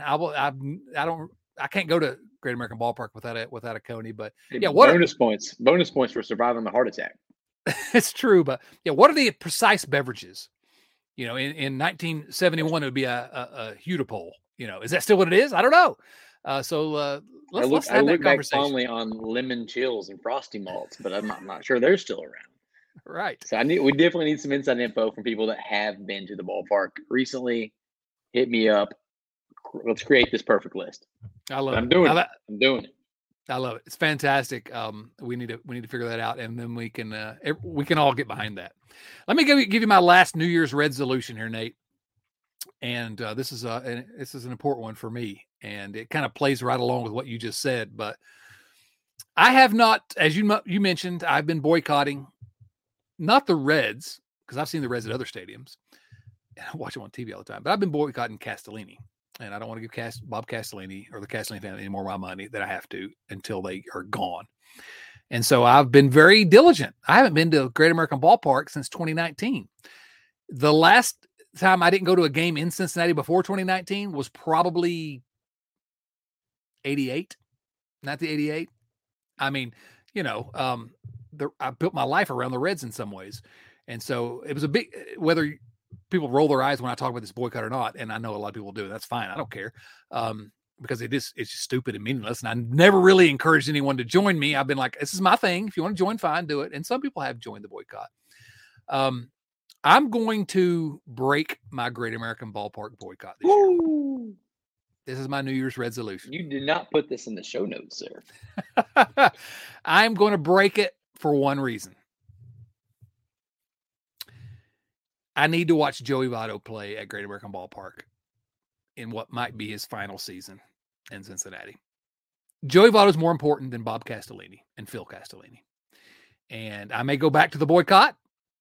I can't go to Great American Ballpark without a Coney. But yeah, bonus points for surviving the heart attack. It's true, but yeah, what are the precise beverages? In 1971, it would be a Hudipole. Is that still what it is? I don't know. Let's have that conversation. Back fondly on lemon chills and frosty malts, but I'm not sure they're still around. Right. So we definitely need some inside info from people that have been to the ballpark recently. Hit me up. Let's create this perfect list. I love it. I'm doing it. I love it. It's fantastic. We need to figure that out, and then we can all get behind that. Let me give you my last New Year's resolution here, Nate. And this is an important one for me, and it kind of plays right along with what you just said. But I have not, as you mentioned, I've been boycotting not the Reds, because I've seen the Reds at other stadiums. I watch them on TV all the time, but I've been boycotting Castellini. And I don't want to give Bob Castellini or the Castellini family any more of my money than I have to until they are gone. And so I've been very diligent. I haven't been to Great American Ballpark since 2019. The last time I didn't go to a game in Cincinnati before 2019 was probably 88, not the 88. I mean, I built my life around the Reds in some ways. And so it was a big, whether people roll their eyes when I talk about this boycott or not, and I know a lot of people do. That's fine. I don't care, because it's just stupid and meaningless. And I never really encouraged anyone to join me. I've been like, this is my thing. If you want to join, fine, do it. And some people have joined the boycott. I'm going to break my Great American Ballpark boycott this year. This is my New Year's resolution. You did not put this in the show notes, sir. I'm going to break it for one reason. I need to watch Joey Votto play at Great American Ballpark in what might be his final season in Cincinnati. Joey Votto is more important than Bob Castellini and Phil Castellini. And I may go back to the boycott,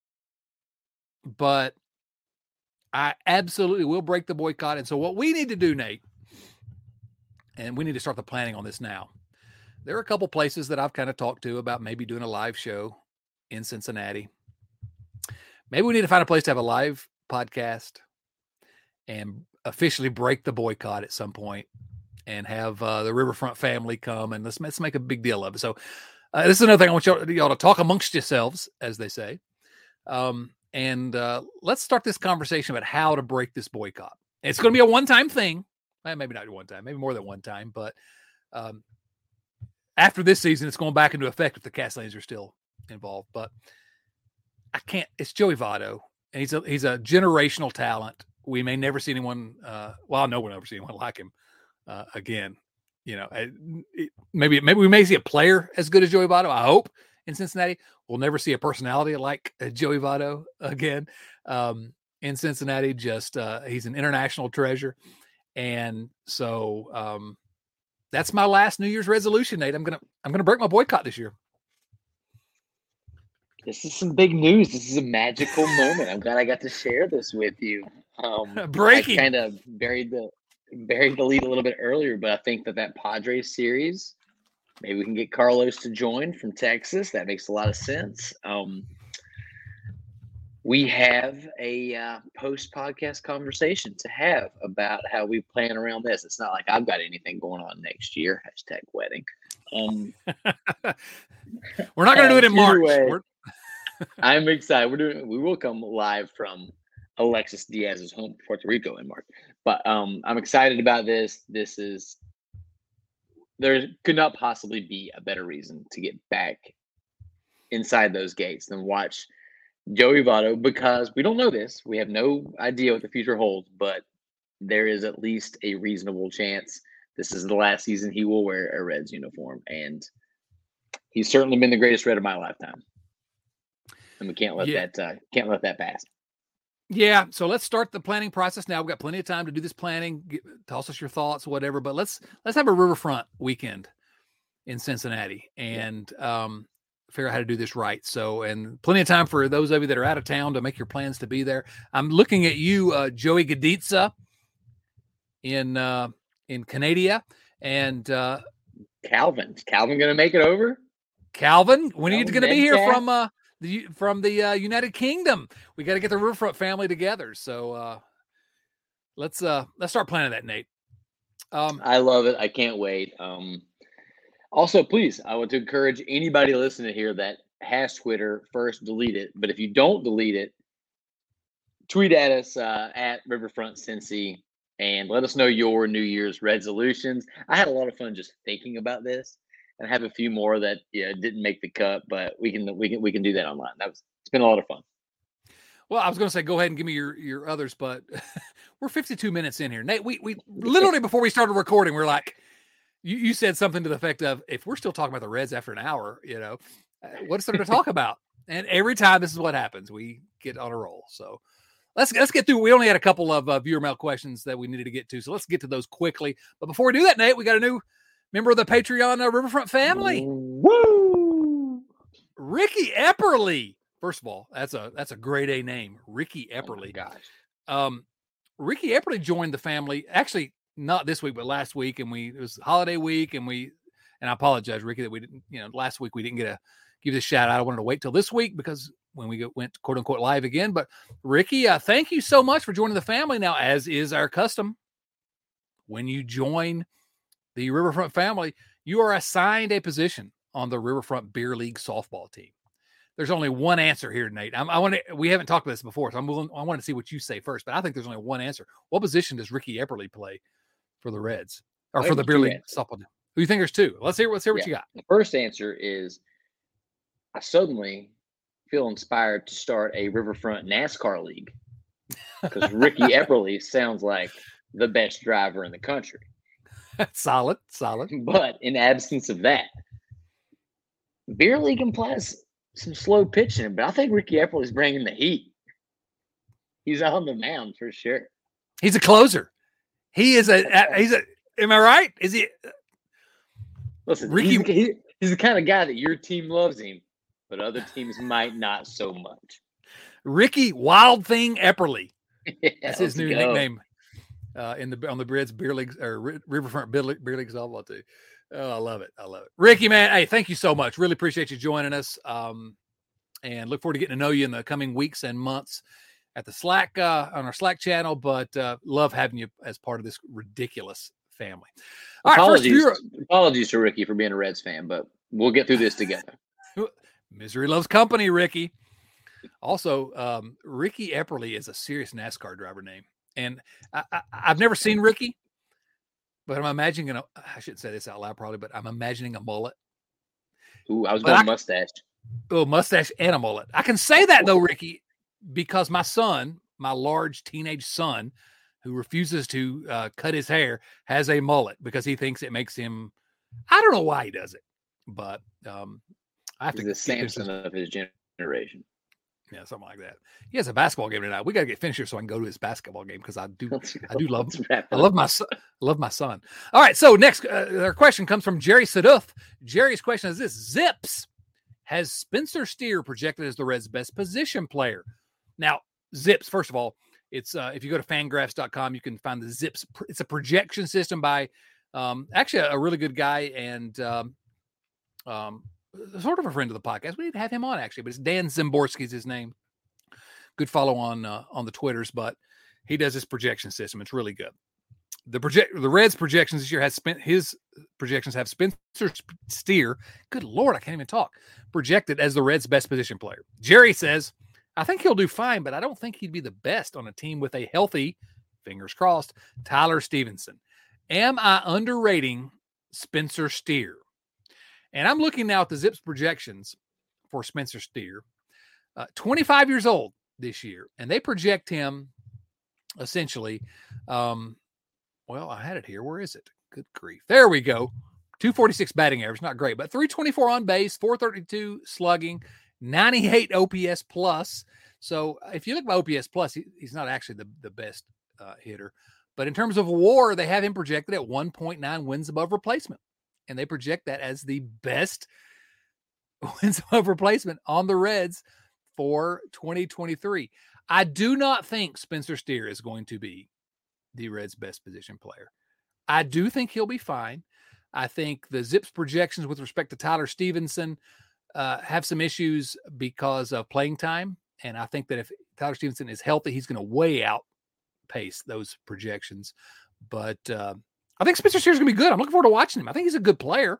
but I absolutely will break the boycott. And so what we need to do, Nate, and we need to start the planning on this now. there are a couple places that I've kind of talked to about maybe doing a live show in Cincinnati. Maybe we need to find a place to have a live podcast and officially break the boycott at some point and have the Riverfront family come, and let's make a big deal of it. So this is another thing I want y'all to talk amongst yourselves, as they say. And let's start this conversation about how to break this boycott. It's going to be a one-time thing. Maybe not one time, maybe more than one time, but after this season, it's going back into effect if the Castellans are still involved. But I can't. It's Joey Votto, and he's a generational talent. We may never see anyone. Well, I know we'll never see anyone like him again. You know, maybe we may see a player as good as Joey Votto. I hope in Cincinnati. We'll never see a personality like Joey Votto again in Cincinnati. Just he's an international treasure. And so that's my last New Year's resolution, Nate. I'm gonna break my boycott this year. This is some big news. This is a magical moment. I'm glad I got to share this with you. Breaking. I kind of buried the lead a little bit earlier, but I think that Padres series, maybe we can get Carlos to join from Texas. That makes a lot of sense. We have a post-podcast conversation to have about how we plan around this. It's not like I've got anything going on next year. #wedding. We're not going to do it in March. I'm excited. We will come live from Alexis Diaz's home, Puerto Rico, in March. But I'm excited about this. There could not possibly be a better reason to get back inside those gates than watch Joey Votto, because we don't know this. We have no idea what the future holds, but there is at least a reasonable chance this is the last season he will wear a Reds uniform. And he's certainly been the greatest Red of my lifetime. And we can't let that pass. Yeah, so let's start the planning process now. We've got plenty of time to do this planning. Toss us your thoughts, whatever. But let's have a Riverfront weekend in Cincinnati and figure out how to do this right. So, and plenty of time for those of you that are out of town to make your plans to be there. I'm looking at you, Joey Gaditza in Canada, and Calvin going to make it over? Calvin, when are you going to be here from the United Kingdom? We got to get the Riverfront family together. So let's start planning that, Nate. I love it. I can't wait. Also, please, I want to encourage anybody listening here that has Twitter, first delete it. But if you don't delete it, tweet at us at Riverfront Cincy and let us know your New Year's resolutions. I had a lot of fun just thinking about this, and I have a few more that didn't make the cut, but we can do that online. It's been a lot of fun. Well, I was going to say, go ahead and give me your others, but we're 52 minutes in here. Nate, we literally before we started recording, we're like, you said something to the effect of, if we're still talking about the Reds after an hour, what's there to talk about? And every time this is what happens. We get on a roll. So let's get through. We only had a couple of viewer mail questions that we needed to get to. So let's get to those quickly. But before we do that, Nate, we got a new member of the Patreon Riverfront family. Woo! Ricky Epperly. First of all, that's a grade A name. Ricky Epperly. Oh my gosh. Ricky Epperly joined the family, actually not this week, but last week. And it was holiday week, and I apologize, Ricky, that we didn't, last week we didn't get to give this shout out. I wanted to wait till this week because when we went quote unquote live again. But Ricky, thank you so much for joining the family. Now, as is our custom, when you join the Riverfront family, you are assigned a position on the Riverfront Beer League softball team. There's only one answer here, Nate. We haven't talked about this before, so I want to see what you say first, but I think there's only one answer. What position does Ricky Epperly play for the Reds or for the Beer League softball team? Who do you think there's two? Let's hear what you got. The first answer is I suddenly feel inspired to start a Riverfront NASCAR league because Ricky Epperly sounds like the best driver in the country. Solid. But in absence of that, Beer League implies some slow pitching, but I think Ricky Epperly's bringing the heat. He's on the mound for sure. He's a closer. He is am I right? Is he? Listen, Ricky, he's the kind of guy that your team loves him, but other teams might not so much. Ricky Wild Thing Epperly. Yeah, that's his new nickname. on the Reds beer leagues or Riverfront beer league softball too. Oh, I love it. Ricky, man, hey, thank you so much. Really appreciate you joining us. And look forward to getting to know you in the coming weeks and months at the Slack on our Slack channel. But love having you as part of this ridiculous family. All apologies to Ricky for being a Reds fan, but we'll get through this together. Misery loves company, Ricky. Also, Ricky Epperly is a serious NASCAR driver name. And I've never seen Ricky, but I'm imagining, I shouldn't say this out loud probably, but I'm imagining a mullet. Ooh, I was going mustache. Oh, mustache and a mullet. I can say that though, Ricky, because my son, my large teenage son, who refuses to cut his hair, has a mullet because he thinks it makes him, I don't know why he does it, but I have He's the Samson of his generation. Yeah, something like that. He has a basketball game tonight. We got to get finished here so I can go to his basketball game because I love my son. All right, so next, our question comes from Jerry Saduth. Jerry's question is this: Zips has Spencer Steer projected as the Reds' best position player. Now, Zips, first of all, it's if you go to Fangraphs.com, you can find the Zips. It's a projection system by actually a really good guy and sort of a friend of the podcast. We need to have him on actually, but it's Dan Zimborski's his name. Good follow on the Twitters, but he does this projection system. It's really good. The Reds projections this year his projections have Spencer Steer. Good Lord, I can't even talk. Projected as the Reds' best position player. Jerry says, I think he'll do fine, but I don't think he'd be the best on a team with a healthy, fingers crossed, Tyler Stevenson. Am I underrating Spencer Steer? And I'm looking now at the Zips projections for Spencer Steer. 25 years old this year, and they project him essentially. Well, I had it here. Where is it? Good grief. There we go. 246 batting average, not great, but 324 on base, 432 slugging, 98 OPS plus. So if you look at OPS plus, he's not actually the best hitter. But in terms of WAR, they have him projected at 1.9 wins above replacement. And they project that as the best wins above replacement on the Reds for 2023. I do not think Spencer Steer is going to be the Reds' best position player. I do think he'll be fine. I think the Zips projections with respect to Tyler Stevenson have some issues because of playing time. And I think that if Tyler Stevenson is healthy, he's going to way outpace those projections. But I think Spencer Steer is going to be good. I'm looking forward to watching him. I think he's a good player.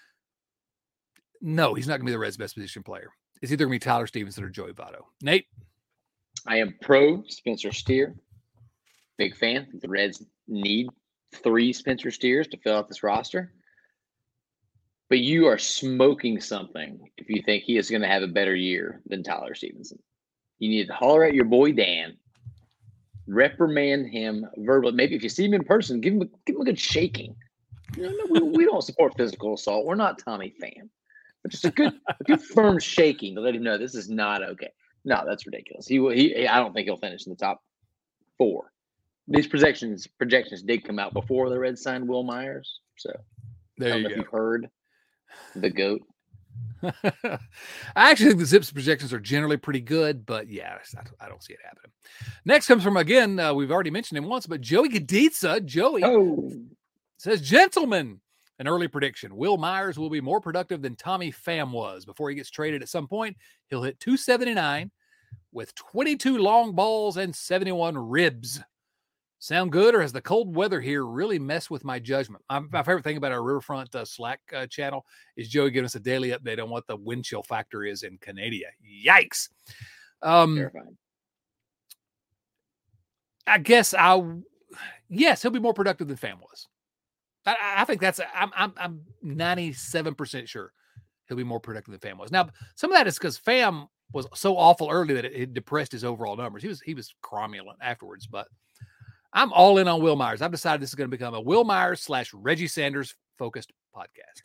No, he's not going to be the Reds' best position player. It's either going to be Tyler Stevenson or Joey Votto. Nate? I am pro Spencer Steer. Big fan. The Reds need 3 Spencer Steers to fill out this roster. But you are smoking something if you think he is going to have a better year than Tyler Stevenson. You need to holler at your boy Dan. Reprimand him verbally. Maybe if you see him in person, give him a good shaking. We don't support physical assault. We're not Tommy Pham. But just a good firm shaking to let him know this is not okay. No, that's ridiculous. I don't think he'll finish in the top 4. These projections did come out before the Reds signed Will Myers. So there you go. If you've heard the GOAT. I actually think the Zips projections are generally pretty good, but yeah, I don't see it happening. Next comes from, again, we've already mentioned him once, but Joey Gaditza. Joey says, gentlemen, an early prediction. Will Myers will be more productive than Tommy Pham was. Before he gets traded at some point, he'll hit 279 with 22 long balls and 71 ribs. Sound good, or has the cold weather here really messed with my judgment? My favorite thing about our Riverfront Slack channel is Joey giving us a daily update on what the wind chill factor is in Canada. Yikes. Terrifying. I guess yes, he'll be more productive than Pham was. I think I'm 97% sure he'll be more productive than Pham was. Now, some of that is because Pham was so awful early that it depressed his overall numbers. He was cromulent afterwards, but I'm all in on Will Myers. I've decided this is going to become a Will Myers / Reggie Sanders focused podcast.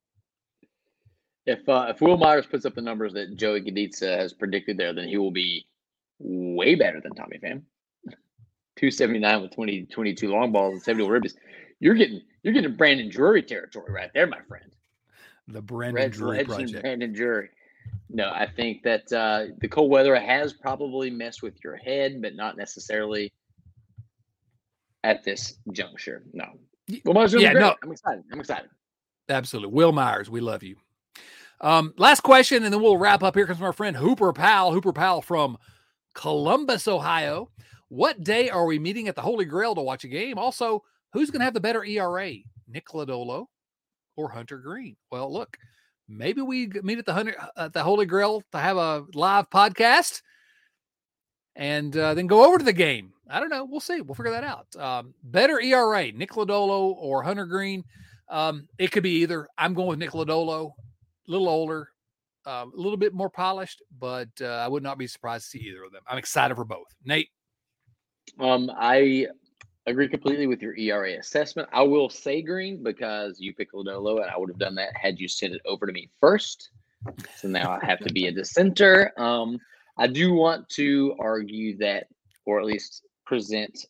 If Will Myers puts up the numbers that Joey Gaditza has predicted there, then he will be way better than Tommy Pham. 279 with 22 long balls and 71 ribs. You're getting Brandon Drury territory right there, my friend. The Brandon Drury project. Brandon Drury. No, I think that the cold weather has probably messed with your head, but not necessarily at this juncture. No. No. I'm excited. Absolutely. Will Myers, we love you. Last question, and then we'll wrap up. Here comes our friend Hooper Powell from Columbus, Ohio. What day are we meeting at the Holy Grail to watch a game? Also, who's going to have the better ERA, Nick Lodolo or Hunter Green? Well, look, maybe we meet at the Holy Grail to have a live podcast and then go over to the game. I don't know. We'll see. We'll figure that out. Better ERA, Nick Lodolo or Hunter Green. It could be either. I'm going with Nick Lodolo, a little older, a little bit more polished, but I would not be surprised to see either of them. I'm excited for both. Nate? I agree completely with your ERA assessment. I will say Green because you picked Lodolo, and I would have done that had you sent it over to me first. So now I have to be a dissenter. I do want to argue that, or at least present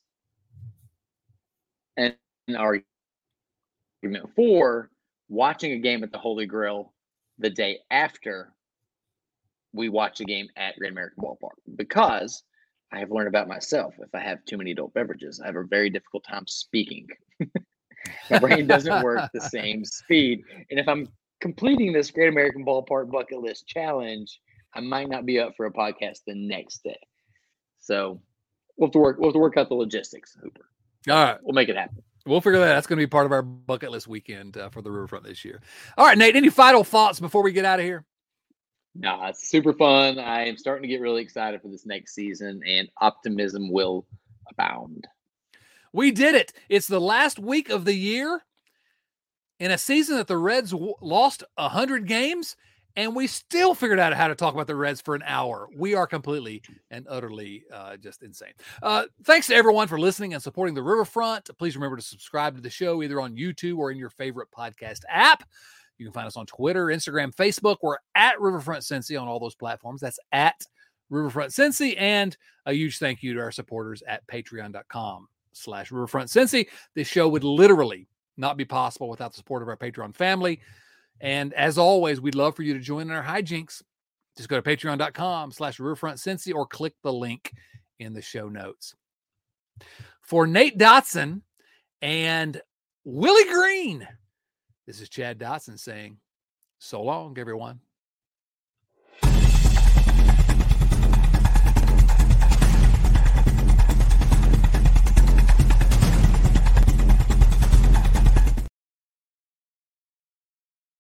an argument for watching a game at the Holy Grail the day after we watch a game at Great American Ballpark, because I have learned about myself. If I have too many adult beverages, I have a very difficult time speaking. My brain doesn't work the same speed. And if I'm completing this Great American Ballpark bucket list challenge, I might not be up for a podcast the next day. So we'll have to work out the logistics, Hooper. All right. We'll make it happen. We'll figure that out. That's going to be part of our bucket list weekend for the Riverfront this year. All right, Nate, any final thoughts before we get out of here? No, it's super fun. I am starting to get really excited for this next season, and optimism will abound. We did it. It's the last week of the year in a season that the Reds lost 100 games, and we still figured out how to talk about the Reds for an hour. We are completely and utterly just insane. Thanks to everyone for listening and supporting the Riverfront. Please remember to subscribe to the show either on YouTube or in your favorite podcast app. You can find us on Twitter, Instagram, Facebook. We're at Riverfront Cincy on all those platforms. That's at Riverfront Cincy. And a huge thank you to our supporters at patreon.com/Riverfront Cincy. This show would literally not be possible without the support of our Patreon family. And as always, we'd love for you to join in our hijinks. Just go to patreon.com/Riverfront Cincy or click the link in the show notes. For Nate Dotson and Willie Green, this is Chad Dotson saying, so long, everyone.